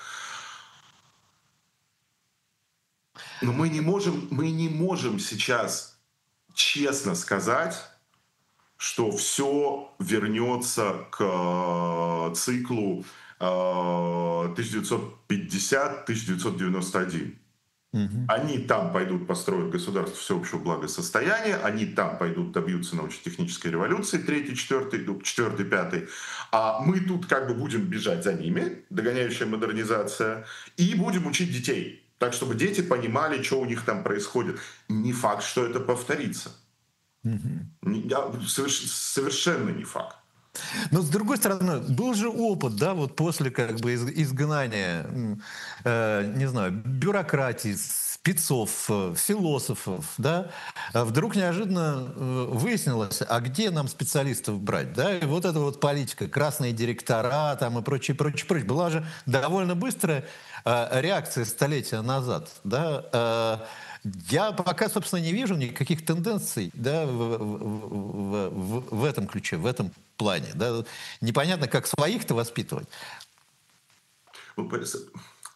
[SPEAKER 2] Но мы не можем, мы не можем сейчас честно сказать, что все вернется к э, циклу э, тысяча девятьсот пятьдесят - тысяча девятьсот девяносто один.
[SPEAKER 1] Мгм.
[SPEAKER 2] Они там пойдут построить государство всеобщего благосостояния, они там пойдут добьются научно-технической революции, третий, четвертый, ну, четвертый, пятый. А мы тут как бы будем бежать за ними, догоняющая модернизация, и будем учить детей. Так, чтобы дети понимали, что у них там происходит. Не факт, что это повторится.
[SPEAKER 1] Мгм.
[SPEAKER 2] Не- я- соверш- совершенно не факт.
[SPEAKER 1] Но с другой стороны, был же опыт, да, вот после как бы из- изгнания, м, э, не знаю, бюрократии, спецов, э, философов, да, а вдруг неожиданно э, выяснилось, а где нам специалистов брать, да, и вот эта вот политика, красные директора там и прочее, прочее, прочее, была же довольно быстрая э, реакция столетия назад, да. э, Я пока, собственно, не вижу никаких тенденций, да, в, в- в- в- в этом ключе, в этом плане. Да. Непонятно, как своих-то воспитывать.
[SPEAKER 2] Ну, по- с-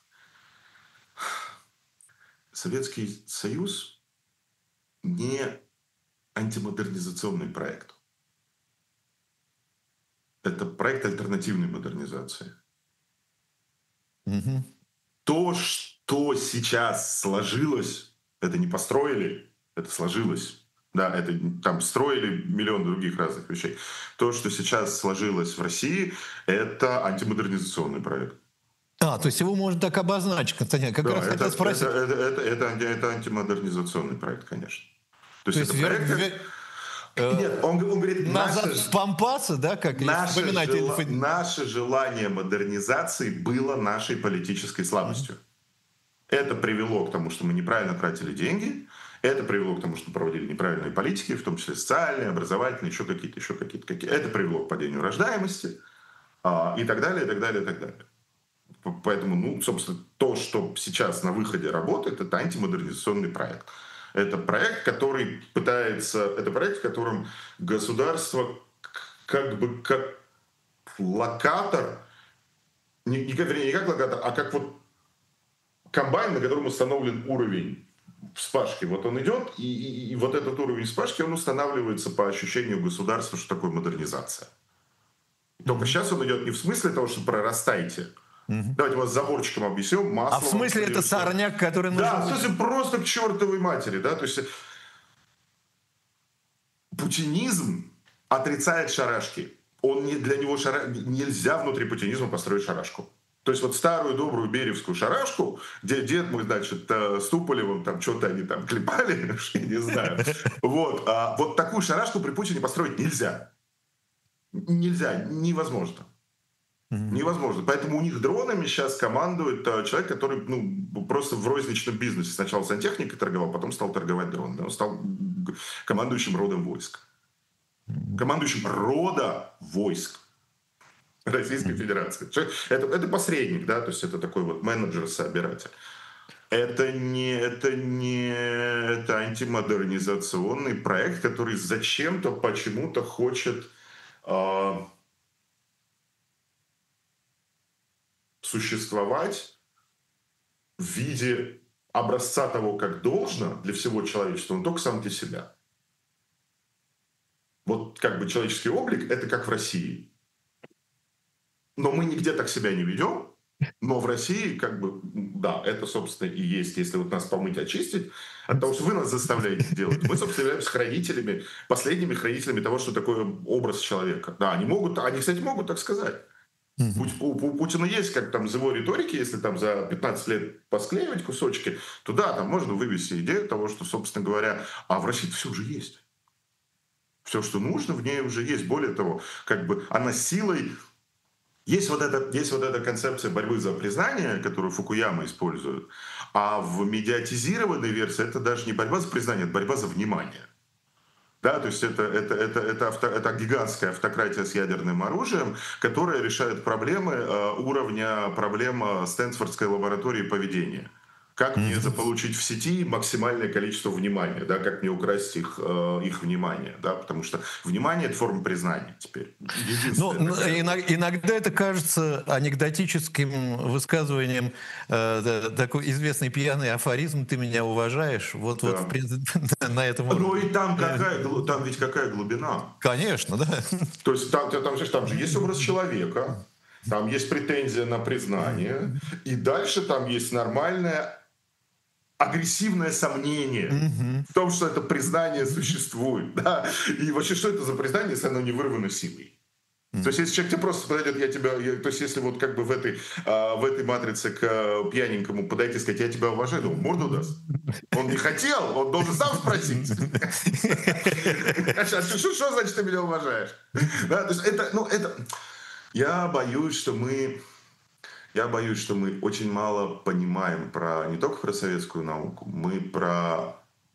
[SPEAKER 2] Советский Союз не антимодернизационный проект. Это проект альтернативной модернизации.
[SPEAKER 1] Мгм.
[SPEAKER 2] То, что сейчас сложилось, это не построили, это сложилось. Да, это там строили миллион других разных вещей. То, что сейчас сложилось в России, это антимодернизационный проект.
[SPEAKER 1] А, то есть его можно так обозначить, Константин. Как
[SPEAKER 2] Да,
[SPEAKER 1] раз
[SPEAKER 2] это,
[SPEAKER 1] хотел
[SPEAKER 2] это,
[SPEAKER 1] спросить.
[SPEAKER 2] это, это, это, анти- это антимодернизационный проект, конечно. То
[SPEAKER 1] То
[SPEAKER 2] есть
[SPEAKER 1] есть
[SPEAKER 2] это
[SPEAKER 1] вер-
[SPEAKER 2] проект, как...
[SPEAKER 1] вер- э,
[SPEAKER 2] Нет, он, он говорит,
[SPEAKER 1] назад
[SPEAKER 2] наше,
[SPEAKER 1] в
[SPEAKER 2] ж-
[SPEAKER 1] пампасы, да, как если
[SPEAKER 2] наше,
[SPEAKER 1] вспоминать Эльфа.
[SPEAKER 2] жела- наше желание модернизации было нашей политической
[SPEAKER 1] Мгм.
[SPEAKER 2] слабостью. Это привело к тому, что мы неправильно тратили деньги, это привело к тому, что мы проводили неправильные политики, в том числе социальные, образовательные, еще какие-то, еще какие-то. Какие. Это привело к падению рождаемости а, и так далее, и так далее, и так далее. П- Поэтому, ну, собственно, то, что сейчас на выходе работает, это антимодернизационный проект. Это проект, который пытается, это проект, в котором государство к- как бы как локатор, не, не, как- вернее, не как локатор, а как вот комбайн, на котором установлен уровень вспашки. Вот он идет, и, и- и вот этот уровень вспашки, он устанавливается по ощущению государства, что такое модернизация. Только
[SPEAKER 1] Мгм.
[SPEAKER 2] сейчас он идет не в смысле того, что прорастайте.
[SPEAKER 1] Мгм.
[SPEAKER 2] Давайте вас заборчиком объясню,
[SPEAKER 1] А в
[SPEAKER 2] масло вам
[SPEAKER 1] смысле
[SPEAKER 2] слили,
[SPEAKER 1] это
[SPEAKER 2] всё.
[SPEAKER 1] сорняк, который
[SPEAKER 2] Да,
[SPEAKER 1] нужен
[SPEAKER 2] в
[SPEAKER 1] быть?
[SPEAKER 2] смысле просто к чертовой матери, да, то есть путинизм отрицает шарашки. Он не, для него шара... нельзя внутри путинизма построить шарашку. То есть вот старую добрую беревскую шарашку, где дед мой, значит, э, с Туполевым там что-то они там клепали, я не знаю. Вот, а вот такую шарашку при Путине построить нельзя. Нельзя, невозможно.
[SPEAKER 1] Мгм.
[SPEAKER 2] Невозможно. Поэтому у них дронами сейчас командует э, человек, который ну, просто в розничном бизнесе сначала сантехникой торговал, потом стал торговать дронами. Он стал г- командующим родом войск. Командующим рода войск Российской
[SPEAKER 1] Мгм.
[SPEAKER 2] Федерации. Это, это посредник, да, то есть это такой вот менеджер-собиратель. Это не, это не это антимодернизационный проект, который зачем-то, почему-то хочет э, существовать в виде образца того, как должно для всего человечества, но только сам для себя. Вот как бы человеческий облик — это как в России. Но мы нигде так себя не ведем, но в России, как бы, да, это, собственно, и есть, если вот нас помыть, очистить, от того, что вы нас заставляете делать. Мы, собственно, являемся хранителями, последними хранителями того, что такое образ человека. Да, они могут, они, кстати, могут так сказать.
[SPEAKER 1] Мгм.
[SPEAKER 2] У, у- у Путина есть, как там в его риторике, если там за пятнадцать лет посклеивать кусочки, то да, там можно вывести идею того, что, собственно говоря, а в России все уже есть. Все, что нужно, в ней уже есть. Более того, как бы она силой Есть вот, эта, есть вот эта концепция борьбы за признание, которую Фукуяма использует, а в медиатизированной версии это даже не борьба за признание, это борьба за внимание. Да, то есть это, это, это, это, авто, это гигантская автократия с ядерным оружием, которая решает проблемы э, уровня проблем э, Стэнфордской лаборатории поведения. Как мне заполучить в сети максимальное количество внимания, да, как мне украсть их, э, их внимание, да, потому что внимание — это форма признания теперь.
[SPEAKER 1] Но
[SPEAKER 2] Единственное такая.
[SPEAKER 1] иногда это кажется анекдотическим высказыванием, э, такой известный пьяный афоризм «ты меня уважаешь». Вот, вот в
[SPEAKER 2] Да.
[SPEAKER 1] принципе, на этом
[SPEAKER 2] Ну
[SPEAKER 1] уровне.
[SPEAKER 2] и там, какая, гл- там ведь какая глубина.
[SPEAKER 1] Конечно, да.
[SPEAKER 2] То есть там, там, же, там же есть образ человека, там есть претензия на признание, и дальше там есть нормальное агрессивное сомнение в том, что это признание существует. Да? И вообще, что это за признание, если оно не вырвано силой? То есть, если человек тебе просто подойдет, я тебя, я, то есть, если вот как бы в этой, а, в этой матрице к а, пьяненькому подойти и сказать, я тебя уважаю, ну, морду даст. Он не хотел, он должен сам спросить. А что что значит, ты меня уважаешь? Да, то есть это, ну, это... Я боюсь, что мы... Я боюсь, что мы очень мало понимаем про не только про советскую науку, мы про...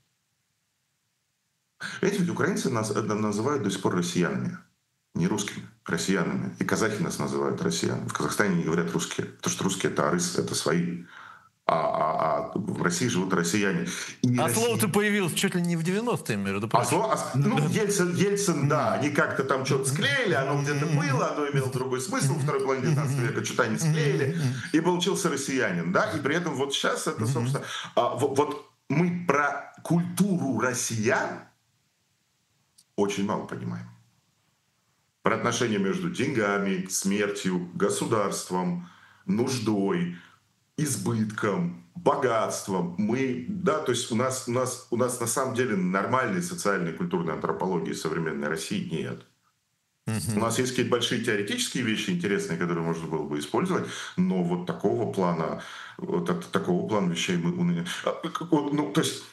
[SPEAKER 2] Видите, ведь украинцы нас э, называют до сих пор россиянами. Не русскими, россиянами. И казахи нас называют россиянами. В Казахстане не говорят русские, потому что русские — это арысы, это свои. А, а, а в России живут россияне. И
[SPEAKER 1] А
[SPEAKER 2] Россия...
[SPEAKER 1] слово-то появилось чуть ли не в девяностые, между
[SPEAKER 2] А
[SPEAKER 1] прочим.
[SPEAKER 2] слово, а, ну, Ельцин, Ельцин, да, они как-то там что-то склеили, оно где-то было, оно имело другой смысл во второй половине девятнадцатого века, что-то они склеили, и получился россиянин, да, и при этом вот сейчас это, собственно, а, вот, вот мы про культуру россиян очень мало понимаем. Про отношения между деньгами, смертью, государством, нуждой, избытком, богатством. Мы, да, то есть у нас, у нас, у нас на самом деле нормальной социальной и культурной антропологии современной России нет. У нас есть какие-то большие теоретические вещи интересные, которые можно было бы использовать, но вот такого плана, вот от такого плана вещей мы... Ну, то есть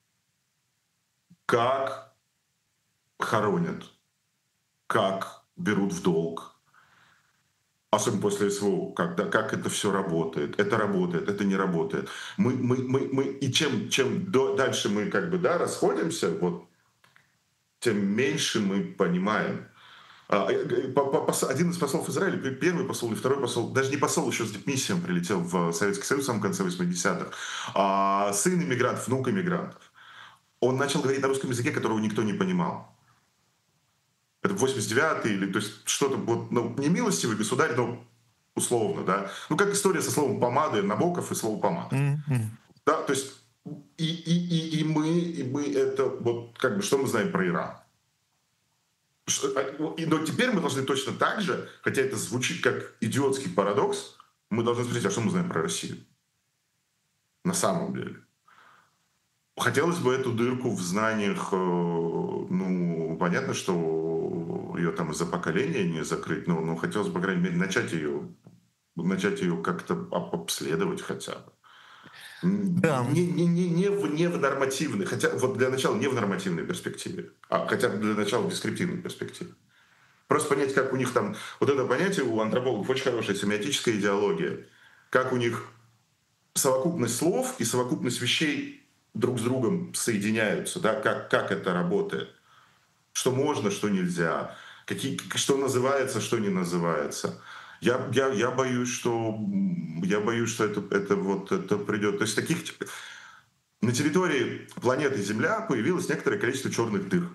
[SPEAKER 2] как хоронят, как берут в долг, особенно после СВО, когда, как это все работает. Это работает, это не работает. Мы, мы, мы, мы, и чем, чем до, дальше мы как бы, да, расходимся, вот, тем меньше мы понимаем. А, по- по- пос- Один из послов Израиля, пе- первый посол или второй посол, даже не посол, еще с дипмиссией прилетел в Советский Союз в самом конце восьмидесятых, а, сын иммигрантов, внук иммигрантов. Он начал говорить на русском языке, которого никто не понимал. Это восемьдесят девятый, или то есть что-то, вот, ну, не милостивый государь, но условно, да. Ну, как история со словом помады, Набоков и слово помада. Да, то есть и, и, и, и мы, и мы это, вот как бы, что мы знаем про Иран? Что, а, и, но теперь мы должны точно так же, хотя это звучит как идиотский парадокс, мы должны спросить, а что мы знаем про Россию? На самом деле. Хотелось бы эту дырку в знаниях, э, ну, понятно, что ее там из-за поколения не закрыть, но, но хотелось бы, по крайней мере, начать ее, начать ее как-то об- обследовать хотя бы.
[SPEAKER 1] Да.
[SPEAKER 2] Не, не, не, не, в, не в нормативной, хотя вот для начала не в нормативной перспективе, а хотя бы для начала в дескриптивной перспективе. Просто понять, как у них там, вот это понятие у антропологов очень хорошая семиотическая идеология, как у них совокупность слов и совокупность вещей друг с другом соединяются, да, как, как это работает, что можно, что нельзя, какие, что называется, что не называется. Я, я, я боюсь, что я боюсь, что это, это вот это придет. То есть таких на территории планеты Земля появилось некоторое количество черных дыр.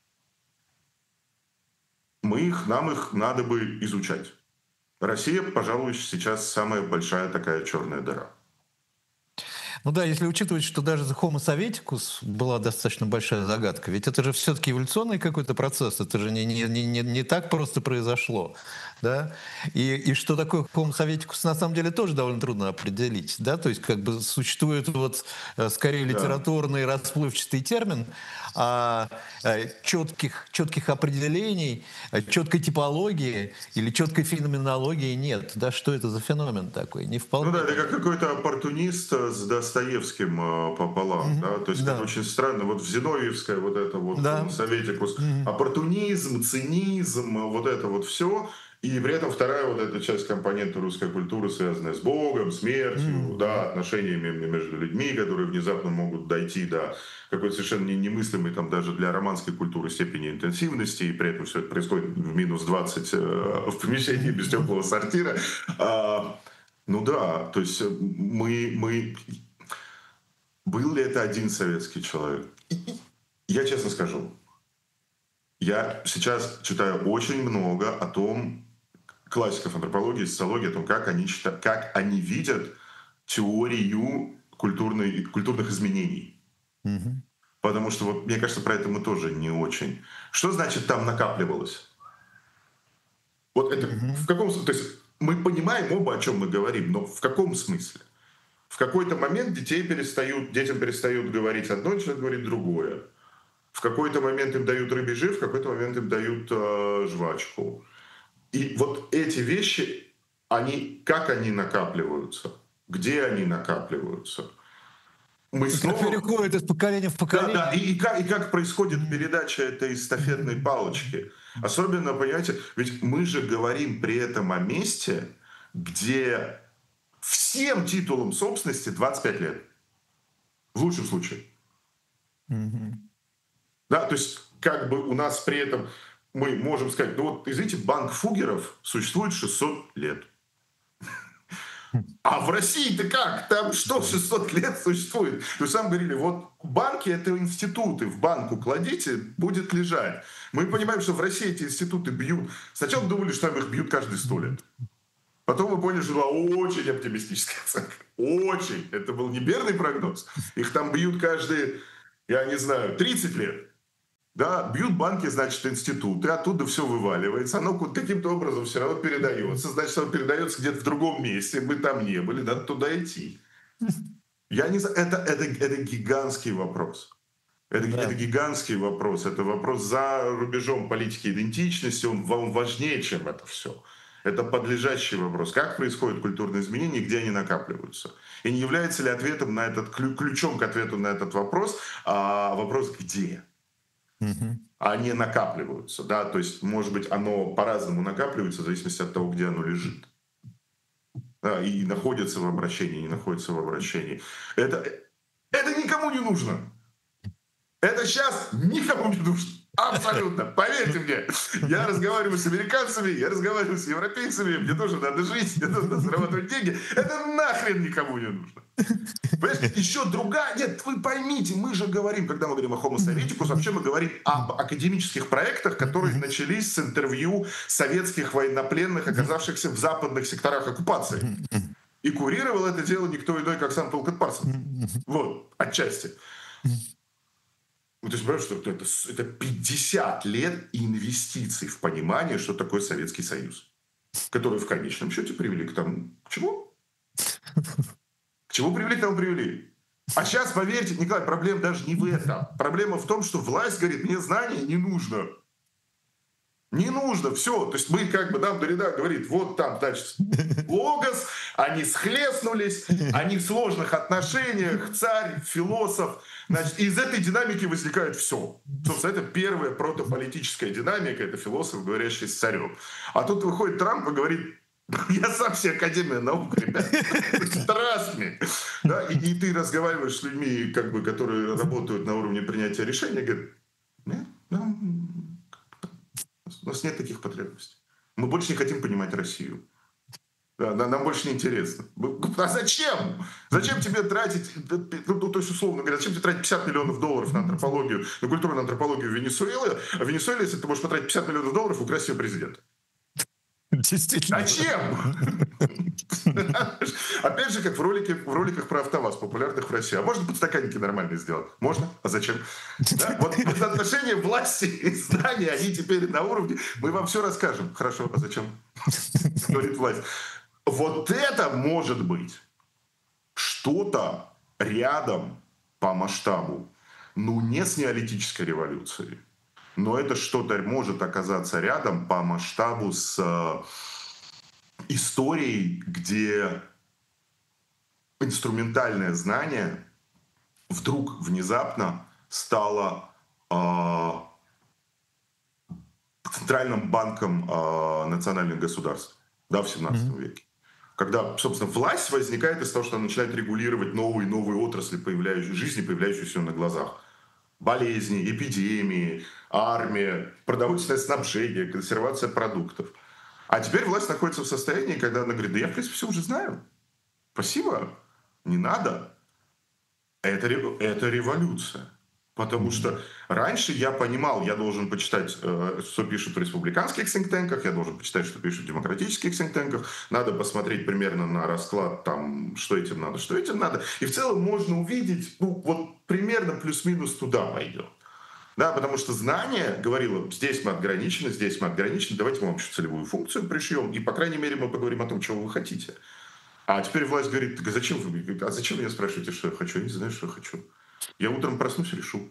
[SPEAKER 2] Мы их, нам их надо бы изучать. Россия, пожалуй, сейчас самая большая такая черная дыра.
[SPEAKER 1] Ну да, если учитывать, что даже за Homo советикус была достаточно большая загадка, ведь это же все-таки эволюционный какой-то процесс, это же не, не, не, не не так просто произошло, да, и, и что такое Homo советикус на самом деле тоже довольно трудно определить, да, то есть как бы существует вот э, скорее литературный расплывчатый термин, а э, четких, четких определений, э, четкой типологии или четкой феноменологии нет, да, что это за феномен такой, не вполне.
[SPEAKER 2] Ну да, это как какой-то оппортунист с Достоевским э, пополам, да, то есть
[SPEAKER 1] Да.
[SPEAKER 2] это очень странно, вот в Зиновьевское вот это вот
[SPEAKER 1] Да.
[SPEAKER 2] советикус, оппортунизм, цинизм, вот это вот все, И при этом вторая вот эта часть компонента русской культуры, связанная с Богом, смертью,
[SPEAKER 1] М.
[SPEAKER 2] да, отношениями между людьми, которые внезапно могут дойти до какой-то совершенно не- немыслимой там даже для романской культуры степени интенсивности, и при этом все это происходит в минус двадцать э, в помещении без теплого сортира. А, ну да, то есть мы, мы... Был ли это один советский человек? Я честно скажу, я сейчас читаю очень много о том, классиков антропологии, социологии, о том, как они, считают, как они видят теорию культурной, культурных изменений.
[SPEAKER 1] Мгм.
[SPEAKER 2] Потому что, вот, мне кажется, про это мы тоже не очень. Что значит там накапливалось? Вот это в
[SPEAKER 1] Мгм.
[SPEAKER 2] каком смысле? То есть мы понимаем оба, о чем мы говорим, но в каком смысле? В какой-то момент детей перестают, детям перестают говорить одно, начинают говорить другое. В какой-то момент им дают рыбий жир, в какой-то момент им дают э, жвачку. И вот эти вещи, они, как они накапливаются? Где они накапливаются? Мы
[SPEAKER 1] И как
[SPEAKER 2] снова...
[SPEAKER 1] переходит из поколения в
[SPEAKER 2] Да, да, и,
[SPEAKER 1] поколение.
[SPEAKER 2] и как, и как происходит
[SPEAKER 1] Мгм.
[SPEAKER 2] передача этой эстафетной
[SPEAKER 1] Мгм.
[SPEAKER 2] палочки. Особенно, понимаете, ведь мы же говорим при этом о месте, где всем титулам собственности двадцать пять лет. В лучшем случае.
[SPEAKER 1] Мгм.
[SPEAKER 2] Да, то есть как бы у нас при этом мы можем сказать, ну вот, извините, банк Фугеров существует шестьсот лет. А в России-то как? Там что, шестьсот лет существует? Вы сам говорили, вот банки — это институты, в банку кладите, будет лежать. Мы понимаем, что в России эти институты бьют. Сначала думали, что там их бьют каждые сто лет. Потом мы поняли, что была очень оптимистическая оценка. Очень. Это был не верный прогноз. Их там бьют каждые, я не знаю, тридцать лет. Да, бьют банки, значит, институты, оттуда все вываливается, оно каким-то образом все равно передается, значит, оно передается где-то в другом месте, мы там не были, надо туда идти. Я не знаю, это, это, это гигантский вопрос. Это, это
[SPEAKER 1] Да.
[SPEAKER 2] гигантский вопрос. Это вопрос за рубежом политики идентичности, он, он важнее, чем это все. Это подлежащий вопрос. Как происходят культурные изменения, где они накапливаются? И не является ли ответом на этот, ключом к ответу на этот вопрос а вопрос «где?».
[SPEAKER 1] Мгм.
[SPEAKER 2] Они накапливаются, да, то есть, может быть, оно по-разному накапливается в зависимости от того, где оно лежит. Да, и находится в обращении, не находится в обращении. Это, это никому не нужно. Это сейчас никому не нужно. Абсолютно. Поверьте мне. Я разговариваю с американцами, я разговариваю с европейцами, мне тоже надо жить, мне надо зарабатывать деньги. Это нахрен никому не нужно. Понимаешь, еще другая... Нет, вы поймите, мы же говорим, когда мы говорим о Homo Sovieticus, вообще мы говорим об академических проектах, которые начались с интервью советских военнопленных, оказавшихся в западных секторах оккупации. И курировал это дело никто иной, как сам Толкот Парсон. Вот, отчасти. Ну, ты же понимаешь, что это, это пятьдесят лет инвестиций в понимание, что такое Советский Союз, которые в конечном счете привели к тому... К чему? К чему привели, к тому привели. А сейчас, поверьте, Николай, проблема даже не в этом. Проблема в том, что власть говорит, мне знания не нужно. Не нужно, все. То есть мы как бы, нам Дорида говорит, вот там, значит, логос, они схлестнулись, они в сложных отношениях, царь, философ. Значит, из этой динамики возникает все. Собственно, это первая протополитическая динамика, это философ, говорящий с царем. А тут выходит Трамп и говорит, я сам себе Академия наук, ребят. Здравствуйте. Да, и, и ты разговариваешь с людьми, как бы, которые работают на уровне принятия решений, говорят, нет, нам, у нас нет таких потребностей. Мы больше не хотим понимать Россию. Да, нам больше не интересно. А зачем? Зачем тебе тратить, ну, то есть, условно говоря, зачем тебе тратить пятьдесят миллионов долларов на антропологию, на культурную антропологию Венесуэлы, а в Венесуэле, если ты можешь потратить пятьдесят миллионов долларов, украсть себе президента?
[SPEAKER 1] Действительно.
[SPEAKER 2] Зачем? Опять же, как в, ролике, в роликах про АвтоВАЗ, популярных в России. А можно подстаканники нормальные сделать? Можно? А зачем? Да? Вот, вот отношения власти и знания, они теперь на уровне. Мы вам все расскажем. Хорошо, а зачем? Говорит власть. Вот это может быть что-то рядом по масштабу. Ну, не с неолитической революцией, но это что-то может оказаться рядом по масштабу с историей, где инструментальное знание вдруг внезапно стало э, центральным банком э, национальных государств, да, в семнадцатом
[SPEAKER 1] Мгм.
[SPEAKER 2] веке. Когда, собственно, власть возникает из того, что она начинает регулировать новые и новые отрасли появляющие, жизни, появляющиеся на глазах. Болезни, эпидемии, армия, продовольственное снабжение, консервация продуктов. А теперь власть находится в состоянии, когда она говорит, да я, в принципе, все уже знаю. Спасибо, не надо. Это, ре- это революция. Потому
[SPEAKER 1] Мгм.
[SPEAKER 2] что раньше я понимал, я должен почитать, э, что пишут в республиканских синктенках, я должен почитать, что пишут в демократических синктенках, надо посмотреть примерно на расклад, там, что этим надо, что этим надо. И в целом можно увидеть, ну, вот примерно плюс-минус туда пойдет. Да, потому что знание говорило, здесь мы ограничены, здесь мы ограничены, давайте мы вам еще целевую функцию пришьем, и, по крайней мере, мы поговорим о том, чего вы хотите. А теперь власть говорит, так а зачем вы, а зачем меня спрашиваете, что я хочу? Я не знаю, что я хочу. Я утром проснусь и решу.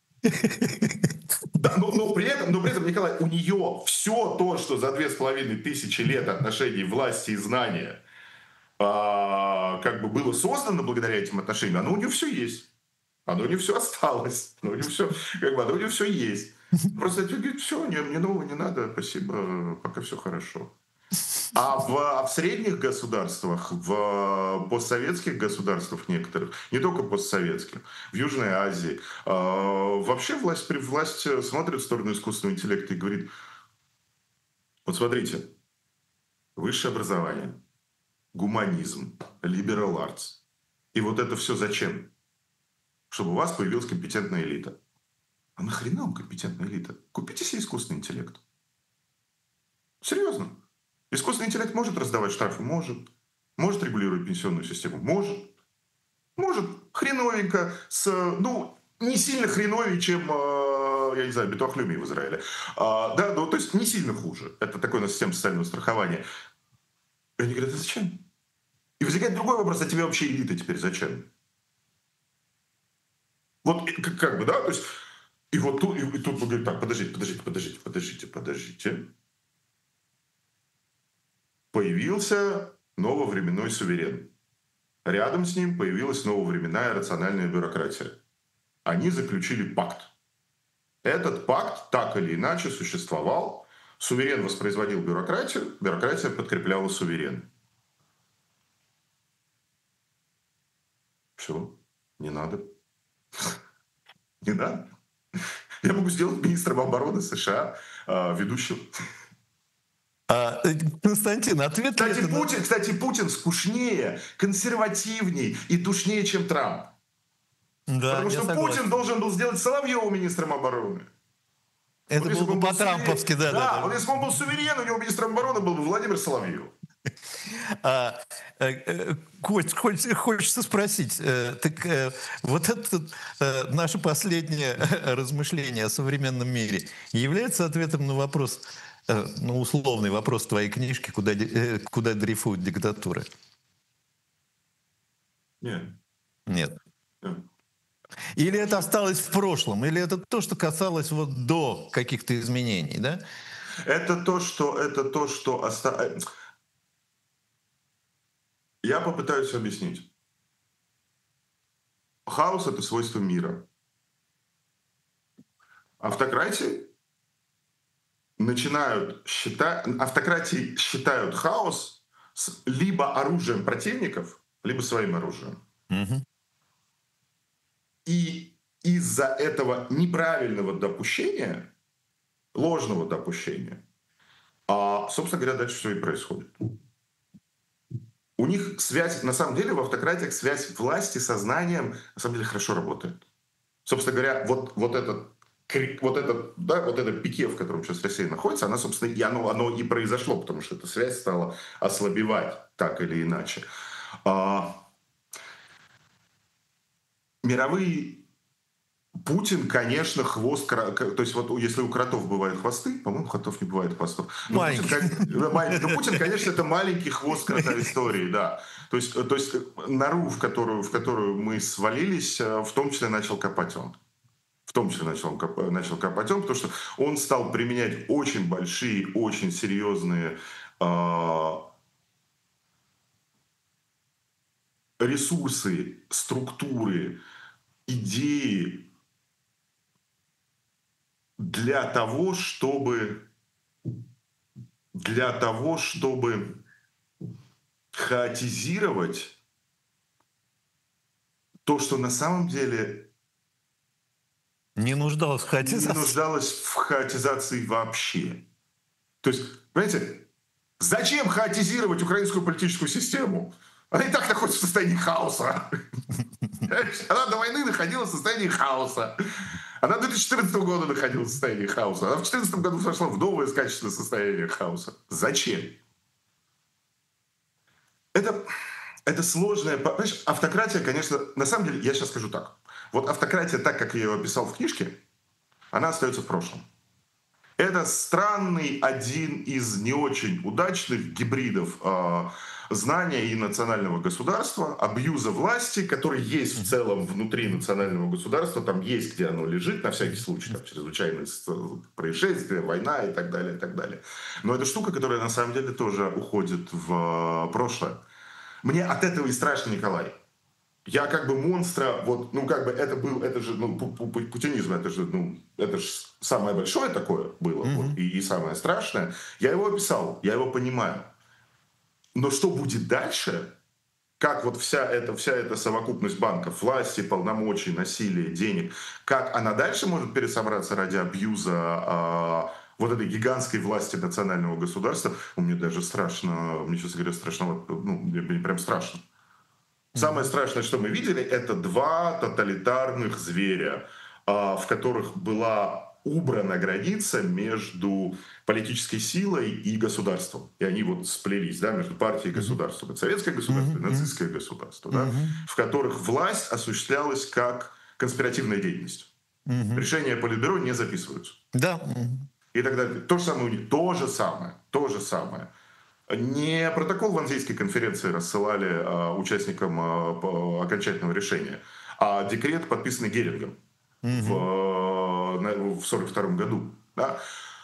[SPEAKER 2] Да, но, но, при этом, но при этом, Николай, у нее все то, что за две с половиной тысячи лет отношений власти и знания а, как бы было создано благодаря этим отношениям, оно у нее все есть. Оно у нее все осталось. Оно у нее все, как бы, оно у нее все есть. Просто тебе говорит, все, мне, мне нового не надо, спасибо, пока все хорошо. А в, а в средних государствах, в постсоветских государствах некоторых, не только постсоветских, в Южной Азии, э, вообще власть, при власть смотрит в сторону искусственного интеллекта и говорит, вот смотрите, высшее образование, гуманизм, liberal arts. И вот это все зачем? Чтобы у вас появилась компетентная элита. А нахрена вам компетентная элита? Купите себе искусственный интеллект. Серьезно. Искусственный интеллект может раздавать штрафы? Может. Может регулировать пенсионную систему? Может. Может, хреновенько, с, ну, не сильно хреновее, чем, э, я не знаю, битохлюмий в Израиле. А, да, ну, то есть не сильно хуже. Это такой у нас система социального страхования. И они говорят, а зачем? И возникает другой вопрос, а тебе вообще элита теперь зачем? Вот и как, как бы, да, то есть, и вот тут, и, и тут вы говорите, так, подождите, подождите, подождите, подождите, подождите. Появился нововременной суверен. Рядом с ним появилась нововременная рациональная бюрократия. Они заключили пакт. Этот пакт так или иначе существовал. Суверен воспроизводил бюрократию, бюрократия подкрепляла суверена. Все, не надо. Не надо. Я могу сделать министром обороны США э, ведущим.
[SPEAKER 1] А, э, Константин, ответ ли
[SPEAKER 2] Кстати,
[SPEAKER 1] это на...
[SPEAKER 2] Путин, кстати, Путин скучнее, консервативнее и душнее, чем Трамп.
[SPEAKER 1] Да,
[SPEAKER 2] Потому
[SPEAKER 1] я
[SPEAKER 2] что Путин
[SPEAKER 1] согласен.
[SPEAKER 2] должен был сделать Соловьева министром обороны. Вот
[SPEAKER 1] Это
[SPEAKER 2] если
[SPEAKER 1] было
[SPEAKER 2] бы
[SPEAKER 1] бы
[SPEAKER 2] он был суверен,
[SPEAKER 1] по-трамповски,
[SPEAKER 2] да,
[SPEAKER 1] да-да-да.
[SPEAKER 2] вот если бы он был суверен, у него министром обороны был бы Владимир Соловьев.
[SPEAKER 1] А, э, э, Кость, хоч- хочется спросить, э, так э, вот это э, наше последнее размышление о современном мире является ответом на вопрос, э, на условный вопрос твоей книжки, куда, де- э, куда дрейфуют диктатуры?
[SPEAKER 2] Нет,
[SPEAKER 1] Нет.
[SPEAKER 2] нет.
[SPEAKER 1] Или это осталось в прошлом, или это то, что касалось вот до каких-то изменений, да?
[SPEAKER 2] Это то, что, это то, что оста... э, Я попытаюсь объяснить. Хаос — это свойство мира. Автократии начинают считать... Автократии считают хаос с либо оружием противников, либо своим оружием.
[SPEAKER 1] Мгм.
[SPEAKER 2] И из-за этого неправильного допущения, ложного допущения, а, собственно говоря, дальше все и происходит. У них связь, на самом деле, в автократиях связь власти со знанием, на самом деле, хорошо работает. Собственно говоря, вот, вот этот вот этот, да, вот это пике, в котором сейчас Россия находится, она, собственно, и оно, оно и произошло, потому что эта связь стала ослабевать так или иначе. А, мировые Путин, конечно, хвост, кра- к- то есть вот если у кротов бывают хвосты, по-моему, у котов не бывает хвостов, но Путин,
[SPEAKER 1] Маленький.
[SPEAKER 2] кон- маленький, но Путин, конечно, это маленький хвост крота истории, да. То есть, то есть нору, в которую, в которую мы свалились, э, в том числе начал копать он. В том числе начал, коп- начал копать он, потому что он стал применять очень большие, очень серьезные э, ресурсы, структуры, идеи для того, чтобы для того, чтобы хаотизировать то, что на самом деле
[SPEAKER 1] Не нуждалась в
[SPEAKER 2] не
[SPEAKER 1] хаотизации.
[SPEAKER 2] нуждалось в хаотизации вообще. То есть, понимаете, зачем хаотизировать украинскую политическую систему? Она и так находится в состоянии хаоса. Она до войны находилась в состоянии хаоса. Она до две тысячи четырнадцатого года находилась в состоянии хаоса. Она в две тысячи четырнадцатом году сошла в новое качественное состояние хаоса. Зачем? Это, это сложная... Понимаешь, автократия, конечно, на самом деле, я сейчас скажу так. Вот автократия, так как я ее описал в книжке, она остается в прошлом. Это странный один из не очень удачных гибридов э, знания и национального государства, абьюза власти, который есть в целом внутри национального государства, там есть, где оно лежит, на всякий случай, там чрезвычайные происшествия, война и так далее, и так далее. Но это штука, которая на самом деле тоже уходит в э, прошлое. Мне от этого и страшно, Николай. Я как бы монстра, вот, ну, как бы это был, это же, ну, путинизм, это же, ну, это же самое большое такое было,
[SPEAKER 1] Мгм.
[SPEAKER 2] вот, и, и самое страшное. Я его описал, я его понимаю. Но что будет дальше, как вот вся эта, вся эта совокупность банков, власти, полномочий, насилия, денег, как она дальше может пересобраться ради абьюза а, вот этой гигантской власти национального государства, ну, мне даже страшно, мне, честно говоря, страшно, ну, мне, мне прям страшно. Самое
[SPEAKER 1] Мгм.
[SPEAKER 2] страшное, что мы видели, это два тоталитарных зверя, а, в которых была убрана граница между политической силой и государством. И они вот сплелись, да, между партией и
[SPEAKER 1] Мгм.
[SPEAKER 2] государством. Это советское государство и
[SPEAKER 1] Мгм.
[SPEAKER 2] нацистское государство, да,
[SPEAKER 1] Мгм.
[SPEAKER 2] в которых власть осуществлялась как конспиративная деятельность.
[SPEAKER 1] Мгм.
[SPEAKER 2] Решения Политбюро не записываются.
[SPEAKER 1] Да. Мгм.
[SPEAKER 2] И так далее. То же самое, у них. то же самое, то же самое. Не протокол Ванзейской конференции рассылали а, участникам а, по- окончательного решения, а декрет, подписанный Герингом в,
[SPEAKER 1] Мгм.
[SPEAKER 2] а, на- в сорок втором году. Да?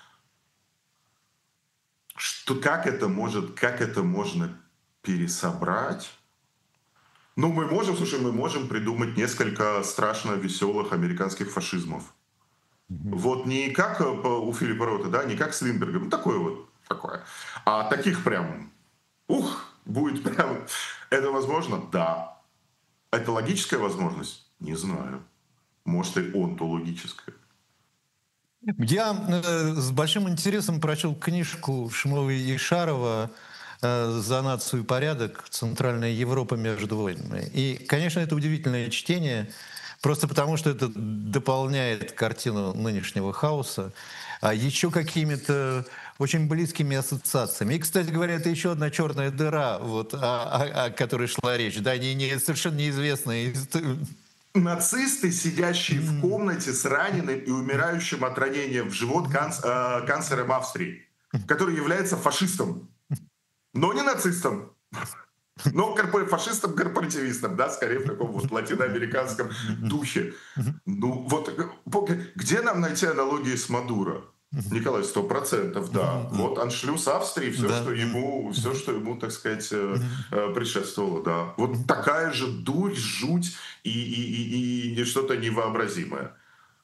[SPEAKER 2] Что, как, это может, как это можно пересобрать? Ну, мы можем, слушай, мы можем придумать несколько страшно веселых американских фашизмов.
[SPEAKER 1] Мгм.
[SPEAKER 2] Вот не как э, по- у Филиппа Рота, да, не как с Линдбергом, ну, такое вот, такое. А таких прям, ух, будет прям, это возможно? Да. Это логическая возможность? Не знаю. Может, и онтологическая.
[SPEAKER 1] Я э, с большим интересом прочел книжку Шмова и Шарова э, «За нацию и порядок. Центральная Европа между войнами». И, конечно, это удивительное чтение, просто потому что это дополняет картину нынешнего хаоса, а еще какими-то очень близкими ассоциациями. И, кстати говоря, это еще одна черная дыра, вот, о, о- о которой шла речь. Да, не, не- совершенно неизвестная. ист-
[SPEAKER 2] Нацисты, сидящие в комнате с раненым и умирающим от ранения в живот канц- э, канцлером Австрии, который является фашистом, но не нацистом, но корпо- фашистом-корпоративистом, да, скорее в таком вот латиноамериканском духе. Ну вот э, по- где нам найти аналогии с Мадуро? Николай, сто процентов, да. Вот аншлюз Австрии, все,
[SPEAKER 1] Да.
[SPEAKER 2] что ему, все, что ему, так сказать, э,
[SPEAKER 1] Мгм.
[SPEAKER 2] э, предшествовало, да. Вот такая же дурь, жуть и, и, и, и что-то невообразимое.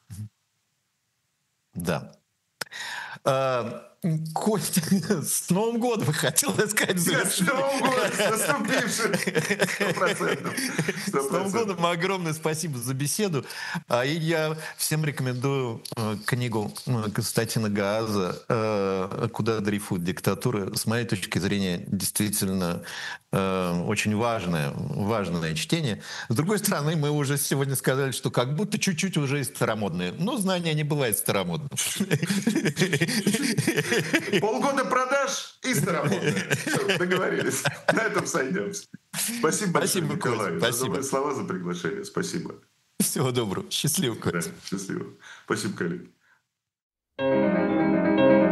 [SPEAKER 1] Да. А, Костя, с Новым годом хотел я сказать,
[SPEAKER 2] Я с
[SPEAKER 1] завершили.
[SPEAKER 2] Новым годом, с наступившим! Сто процентов. Сто
[SPEAKER 1] С Новым
[SPEAKER 2] процентов.
[SPEAKER 1] годом огромное спасибо за беседу. А, И я всем рекомендую э, книгу э, Константина Гааза э, «Куда дрейфует диктатура». С моей точки зрения, действительно э, очень важное, важное чтение. С другой стороны, мы уже сегодня сказали, что как будто чуть-чуть уже и старомодные. Но знание не бывает старомодным.
[SPEAKER 2] Полгода продаж и старомодное. Все, договорились. На этом сойдемся. Спасибо большое,
[SPEAKER 1] Спасибо, Костя,
[SPEAKER 2] Николай, за добрые
[SPEAKER 1] спасибо.
[SPEAKER 2] слова, за приглашение. Спасибо.
[SPEAKER 1] Всего доброго. Счастливо,
[SPEAKER 2] Да,
[SPEAKER 1] Костя.
[SPEAKER 2] счастливо. Спасибо, коллеги.